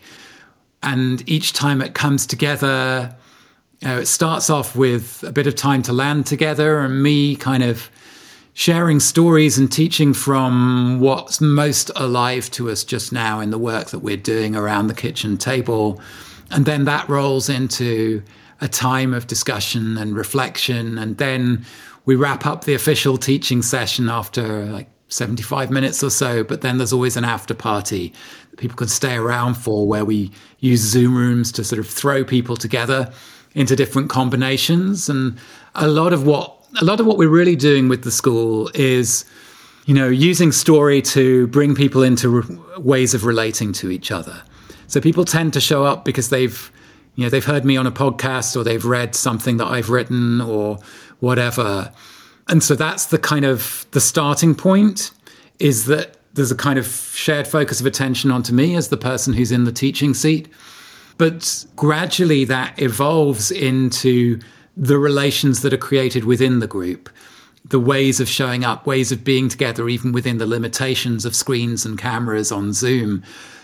And each time it comes together, it starts off with a bit of time to land together and me kind of sharing stories and teaching from what's most alive to us just now in the work that we're doing around the kitchen table. And then that rolls into a time of discussion and reflection. And then we wrap up the official teaching session after like 75 minutes or so. But then there's always an after party that people can stay around for, where we use Zoom rooms to sort of throw people together into different combinations. And a lot of what we're really doing with the school is, using story to bring people into ways of relating to each other. So people tend to show up because they've heard me on a podcast, or they've read something that I've written or whatever. And so that's the kind of the starting point, is that there's a kind of shared focus of attention onto me as the person who's in the teaching seat. But gradually that evolves into the relations that are created within the group, the ways of showing up, ways of being together, even within the limitations of screens and cameras on Zoom,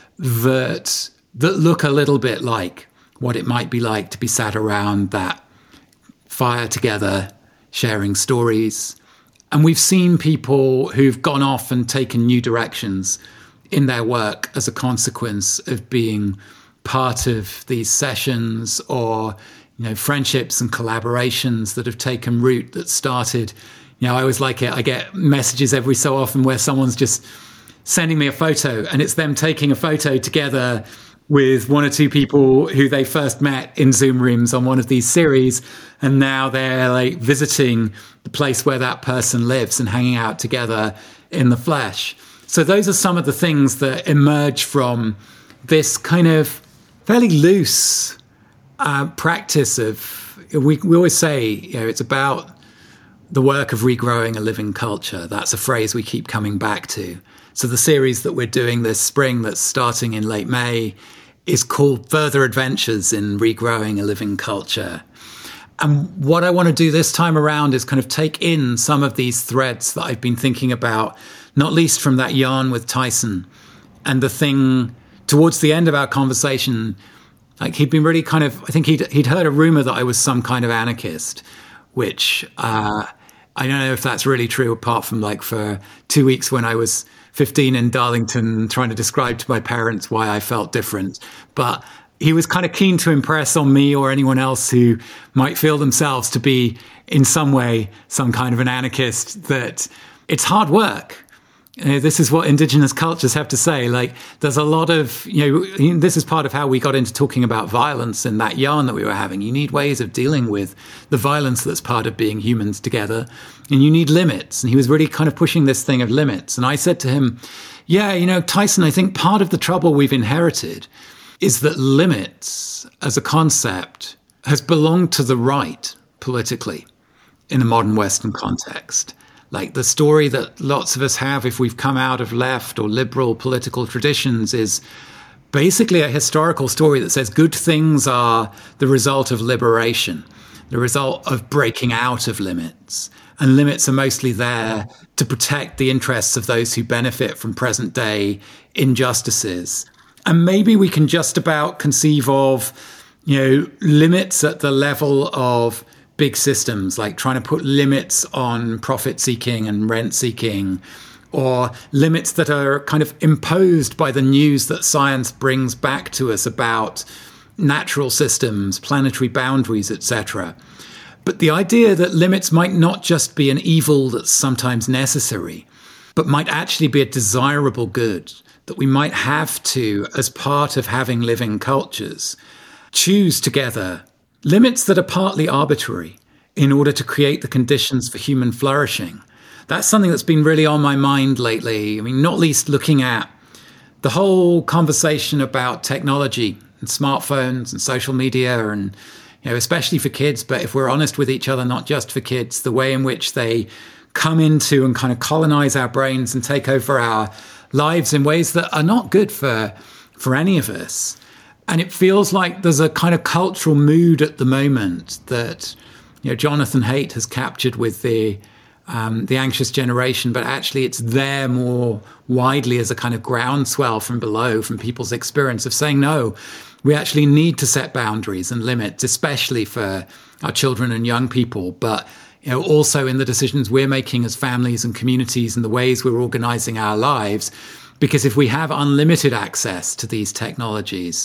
that look a little bit like what it might be like to be sat around that fire together, sharing stories. And we've seen people who've gone off and taken new directions in their work as a consequence of being part of these sessions, or friendships and collaborations that have taken root, that started, I always like it. I get messages every so often where someone's just sending me a photo, and it's them taking a photo together with one or two people who they first met in Zoom rooms on one of these series. And now they're like visiting the place where that person lives and hanging out together in the flesh. So those are some of the things that emerge from this kind of fairly loose practice of, we always say, it's about the work of regrowing a living culture. That's a phrase we keep coming back to. So the series that we're doing this spring, that's starting in late May, is called Further Adventures in Regrowing a Living Culture. And what I want to do this time around is kind of take in some of these threads that I've been thinking about, not least from that yarn with Tyson. And the thing towards the end of our conversation, like he'd been really kind of, I think he'd heard a rumor that I was some kind of anarchist, which I don't know if that's really true, apart from like for 2 weeks when I was 15 in Darlington trying to describe to my parents why I felt different. But he was kind of keen to impress on me or anyone else who might feel themselves to be in some way some kind of an anarchist, that it's hard work. This is what indigenous cultures have to say. Like, there's a lot of, this is part of how we got into talking about violence in that yarn that we were having. You need ways of dealing with the violence that's part of being humans together, and you need limits. And he was really kind of pushing this thing of limits. And I said to him, Tyson, I think part of the trouble we've inherited is that limits as a concept has belonged to the right politically in a modern Western context. Like, the story that lots of us have, if we've come out of left or liberal political traditions, is basically a historical story that says good things are the result of liberation, the result of breaking out of limits. And limits are mostly there to protect the interests of those who benefit from present day injustices. And maybe we can just about conceive of, limits at the level of big systems, like trying to put limits on profit seeking and rent seeking, or limits that are kind of imposed by the news that science brings back to us about natural systems, planetary boundaries, etc. But the idea that limits might not just be an evil that's sometimes necessary, but might actually be a desirable good, that we might have to, as part of having living cultures, choose together limits that are partly arbitrary in order to create the conditions for human flourishing. That's something that's been really on my mind lately. I mean, not least looking at the whole conversation about technology and smartphones and social media and, especially for kids, but if we're honest with each other, not just for kids, the way in which they come into and kind of colonize our brains and take over our lives in ways that are not good for any of us. And it feels like there's a kind of cultural mood at the moment that, Jonathan Haidt has captured with the anxious generation, but actually it's there more widely as a kind of groundswell from below, from people's experience of saying, no, we actually need to set boundaries and limits, especially for our children and young people, but also in the decisions we're making as families and communities and the ways we're organizing our lives. Because if we have unlimited access to these technologies,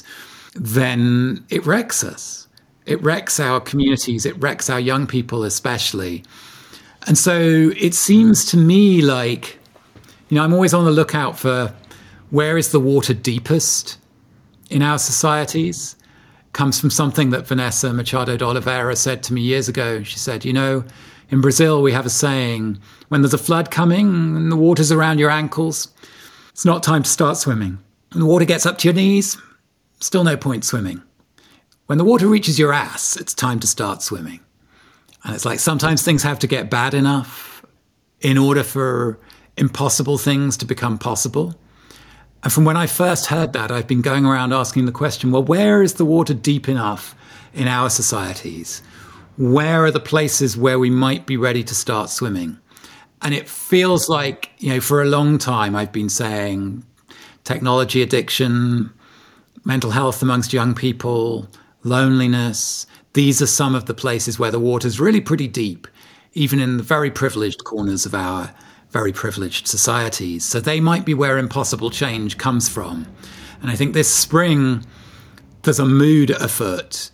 then it wrecks us. It wrecks our communities. It wrecks our young people especially. And so it seems to me like, I'm always on the lookout for where is the water deepest in our societies. Comes from something that Vanessa Machado de Oliveira said to me years ago. She said, in Brazil, we have a saying, when there's a flood coming and the water's around your ankles, it's not time to start swimming. When the water gets up to your knees, still no point swimming. When the water reaches your ass, it's time to start swimming. And it's like sometimes things have to get bad enough in order for impossible things to become possible. And from when I first heard that, I've been going around asking the question, well, where is the water deep enough in our societies? Where are the places where we might be ready to start swimming? And it feels like, for a long time, I've been saying technology addiction, mental health amongst young people, loneliness. These are some of the places where the water's really pretty deep, even in the very privileged corners of our very privileged societies. So they might be where impossible change comes from. And I think this spring, there's a mood afoot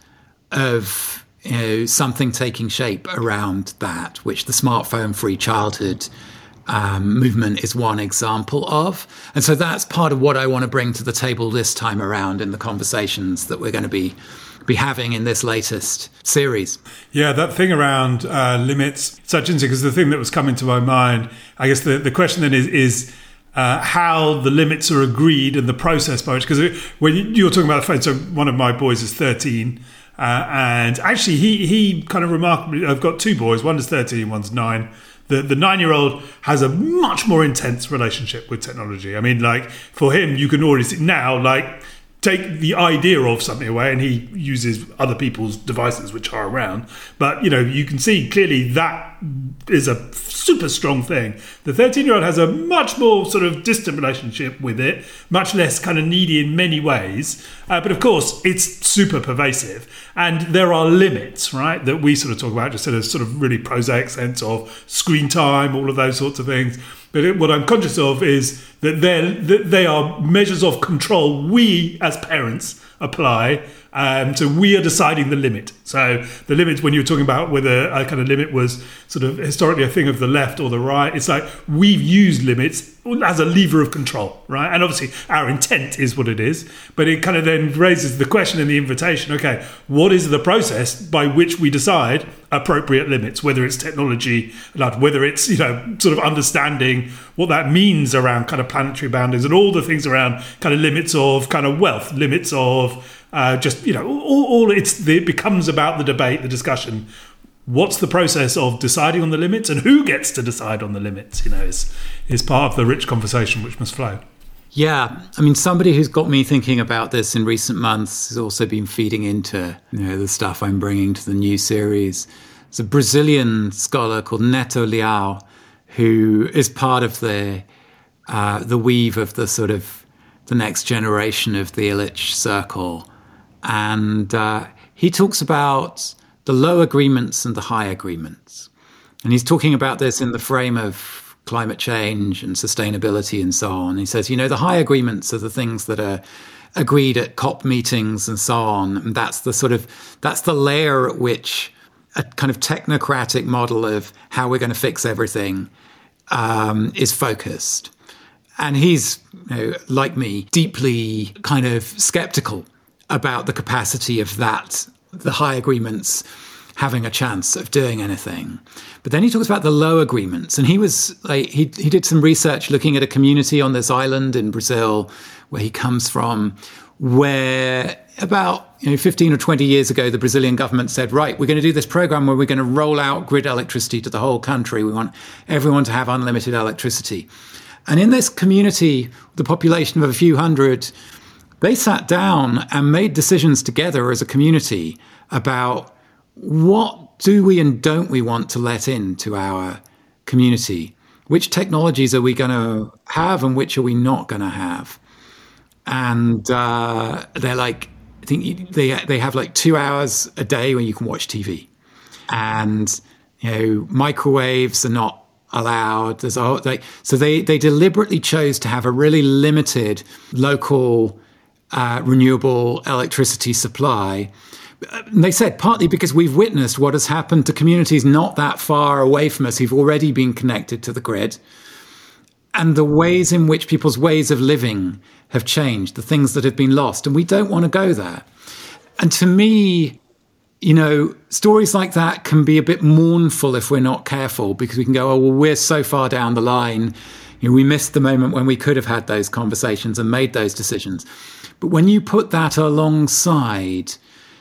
of something taking shape around that, which the smartphone-free childhood movement is one example of. And so that's part of what I want to bring to the table this time around in the conversations that we're going to be having in this latest series. Yeah, that thing around limits, such interesting, because the thing that was coming to my mind, I guess the question then is how the limits are agreed and the process by which, because when you're talking about the phone, so one of my boys is 13, and actually he kind of remarkably, I've got two boys, one is 13, one's 9. The 9-year-old has a much more intense relationship with technology. I mean, like for him, you can already see now, like, take the idea of something away and he uses other people's devices which are around. But, you can see clearly that is a super strong thing. The 13-year-old has a much more sort of distant relationship with it, much less kind of needy in many ways. But of course, it's super pervasive. And there are limits, right, that we sort of talk about just in a sort of really prosaic sense of screen time, all of those sorts of things. But what I'm conscious of is that they are measures of control we as parents apply. So we are deciding the limit. So the limit, when you're talking about whether a kind of limit was sort of historically a thing of the left or the right, it's like we've used limits as a lever of control, right? And obviously our intent is what it is, but it kind of then raises the question in the invitation, okay, what is the process by which we decide appropriate limits, whether it's technology, like whether it's, sort of understanding what that means around kind of planetary boundaries and all the things around kind of limits of kind of wealth, limits of it becomes about the debate, the discussion. What's the process of deciding on the limits and who gets to decide on the limits, is part of the rich conversation which must flow. Yeah. I mean, somebody who's got me thinking about this in recent months has also been feeding into, the stuff I'm bringing to the new series. There's a Brazilian scholar called Neto Leal, who is part of the weave of the sort of the next generation of the Illich Circle. And he talks about the low agreements and the high agreements. And he's talking about this in the frame of climate change and sustainability and so on. He says, the high agreements are the things that are agreed at COP meetings and so on. And that's the layer at which a kind of technocratic model of how we're going to fix everything is focused. And he's, like me, deeply kind of skeptical about the capacity of the high agreements having a chance of doing anything. But then he talks about the low agreements. And he was like, he did some research looking at a community on this island in Brazil where he comes from, where about 15 or 20 years ago, the Brazilian government said, right, we're going to do this program where we're going to roll out grid electricity to the whole country. We want everyone to have unlimited electricity. And in this community, the population of a few hundred, they sat down and made decisions together as a community about what do we and don't we want to let into our community? Which technologies are we going to have and which are we not going to have? And they're like, I think they have like 2 hours a day when you can watch TV. And, microwaves are not allowed. So they deliberately chose to have a really limited local renewable electricity supply. And they said partly because we've witnessed what has happened to communities not that far away from us who've already been connected to the grid, and the ways in which people's ways of living have changed, the things that have been lost. And we don't want to go there. And to me, stories like that can be a bit mournful if we're not careful, because we can go, oh, well, we're so far down the line. We missed the moment when we could have had those conversations and made those decisions. But when you put that alongside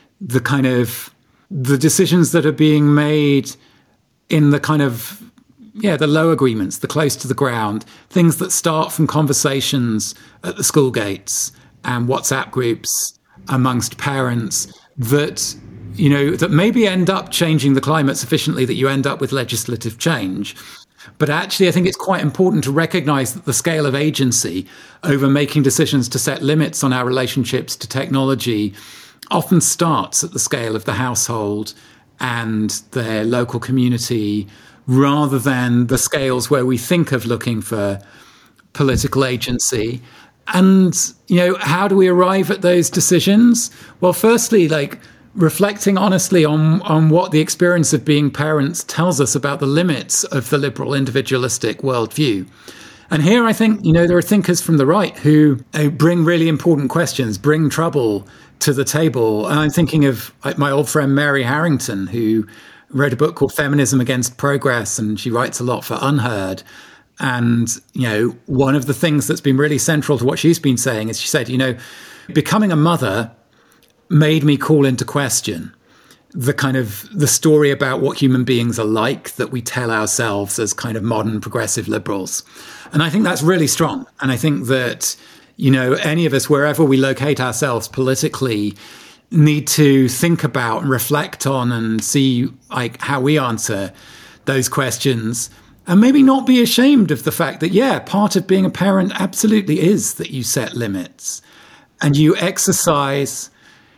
the decisions that are being made in the low agreements, the close to the ground, things that start from conversations at the school gates and WhatsApp groups amongst parents that maybe end up changing the climate sufficiently that you end up with legislative change. But actually, I think it's quite important to recognize that the scale of agency over making decisions to set limits on our relationships to technology often starts at the scale of the household and their local community, rather than the scales where we think of looking for political agency. And, how do we arrive at those decisions? Well, firstly, reflecting honestly on what the experience of being parents tells us about the limits of the liberal individualistic worldview. And here I think, there are thinkers from the right who bring really important questions, bring trouble to the table. And I'm thinking of my old friend Mary Harrington, who wrote a book called Feminism Against Progress, and she writes a lot for Unheard. And, one of the things that's been really central to what she's been saying is she said, becoming a mother made me call into question the story about what human beings are like that we tell ourselves as kind of modern progressive liberals. And I think that's really strong. And I think that, any of us, wherever we locate ourselves politically, need to think about and reflect on and see how we answer those questions, and maybe not be ashamed of the fact that, part of being a parent absolutely is that you set limits and you exercise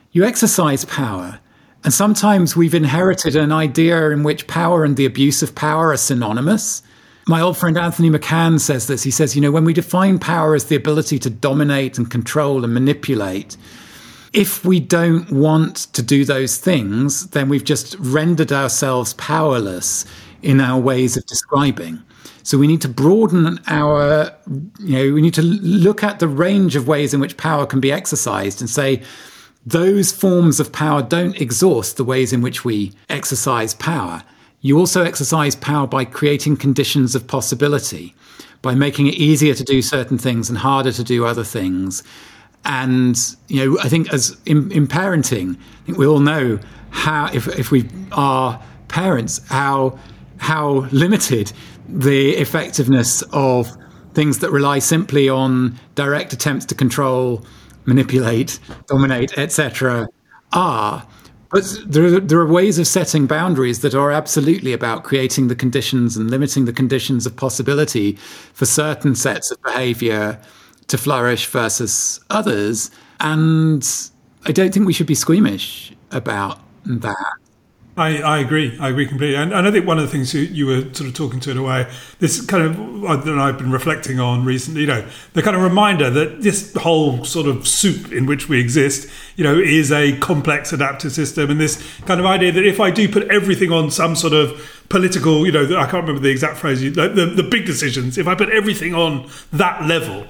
power. And sometimes we've inherited an idea in which power and the abuse of power are synonymous. My old friend Anthony McCann says this. He says, when we define power as the ability to dominate and control and manipulate, if we don't want to do those things, then we've just rendered ourselves powerless in our ways of describing. So we need to broaden we need to look at the range of ways in which power can be exercised and say, those forms of power don't exhaust the ways in which we exercise power. You also exercise power by creating conditions of possibility, by making it easier to do certain things and harder to do other things. And, I think as in parenting, I think we all know how, if we are parents, how limited the effectiveness of things that rely simply on direct attempts to control, manipulate, dominate, etc. are. But there are ways of setting boundaries that are absolutely about creating the conditions and limiting the conditions of possibility for certain sets of behavior to flourish versus others. And I don't think we should be squeamish about that. I agree. I agree completely. And I think one of the things you were sort of talking to in a way, this kind of, that I've been reflecting on recently, the kind of reminder that this whole sort of soup in which we exist, is a complex adaptive system. And this kind of idea that if I do put everything on some sort of political, I can't remember the exact phrase, the big decisions, if I put everything on that level,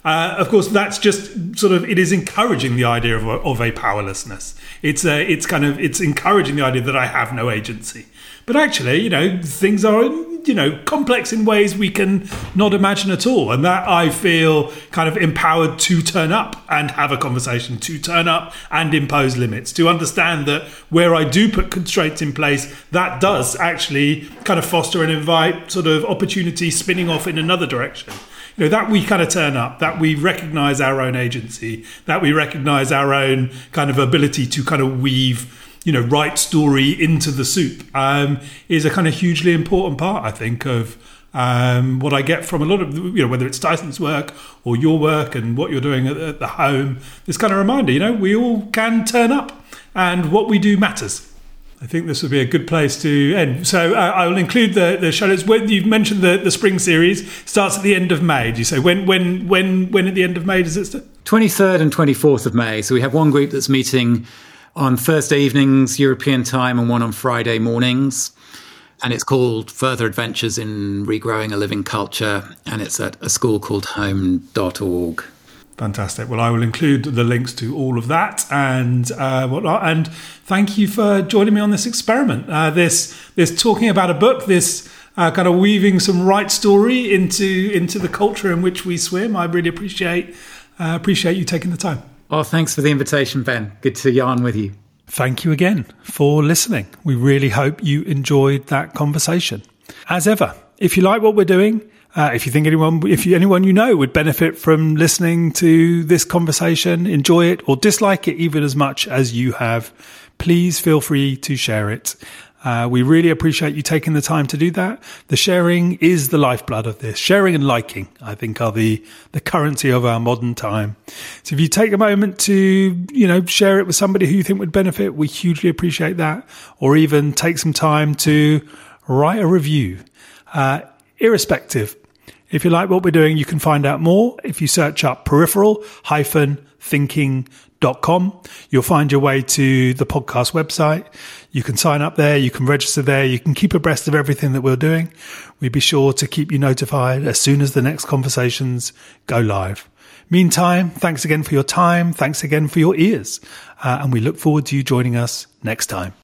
Of course, that's just sort of, it is encouraging the idea of a powerlessness. It's encouraging the idea that I have no agency. But actually, things are, complex in ways we can not imagine at all. And that I feel kind of empowered to turn up and have a conversation, to turn up and impose limits, to understand that where I do put constraints in place, that does actually kind of foster and invite sort of opportunity spinning off in another direction. That we kind of turn up, that we recognize our own agency, that we recognize our own kind of ability to kind of weave right story into the soup is a kind of hugely important part, I think, of what I get from a lot of, whether it's Tyson's work or your work and what you're doing at the home. This kind of reminder, we all can turn up and what we do matters. I think this would be a good place to end. So I will include the show notes. When you've mentioned the spring series starts at the end of May. Do you say when at the end of May does it start? 23rd and 24th of May. So we have one group that's meeting on Thursday evenings, European time, and one on Friday mornings. And it's called Further Adventures in Regrowing a Living Culture. And it's at a school called home.org. Fantastic. Well, I will include the links to all of that and whatnot. And thank you for joining me on this experiment. This talking about a book, this kind of weaving some right story into the culture in which we swim. I really appreciate you taking the time. Oh, thanks for the invitation, Ben. Good to yarn with you. Thank you again for listening. We really hope you enjoyed that conversation. As ever, if you like what we're doing, if you think anyone would benefit from listening to this conversation, enjoy it or dislike it even as much as you have, please feel free to share it. We really appreciate you taking the time to do that. The sharing is the lifeblood of this. Sharing and liking, I think, are the currency of our modern time. So if you take a moment to, share it with somebody who you think would benefit, we hugely appreciate that. Or even take some time to write a review. Irrespective, if you like what we're doing, you can find out more if you search up peripheral-thinking.com. You'll find your way to the podcast website. You can sign up there. You can register there. You can keep abreast of everything that we're doing. We'll be sure to keep you notified as soon as the next conversations go live. Meantime, thanks again for your time. Thanks again for your ears. And we look forward to you joining us next time.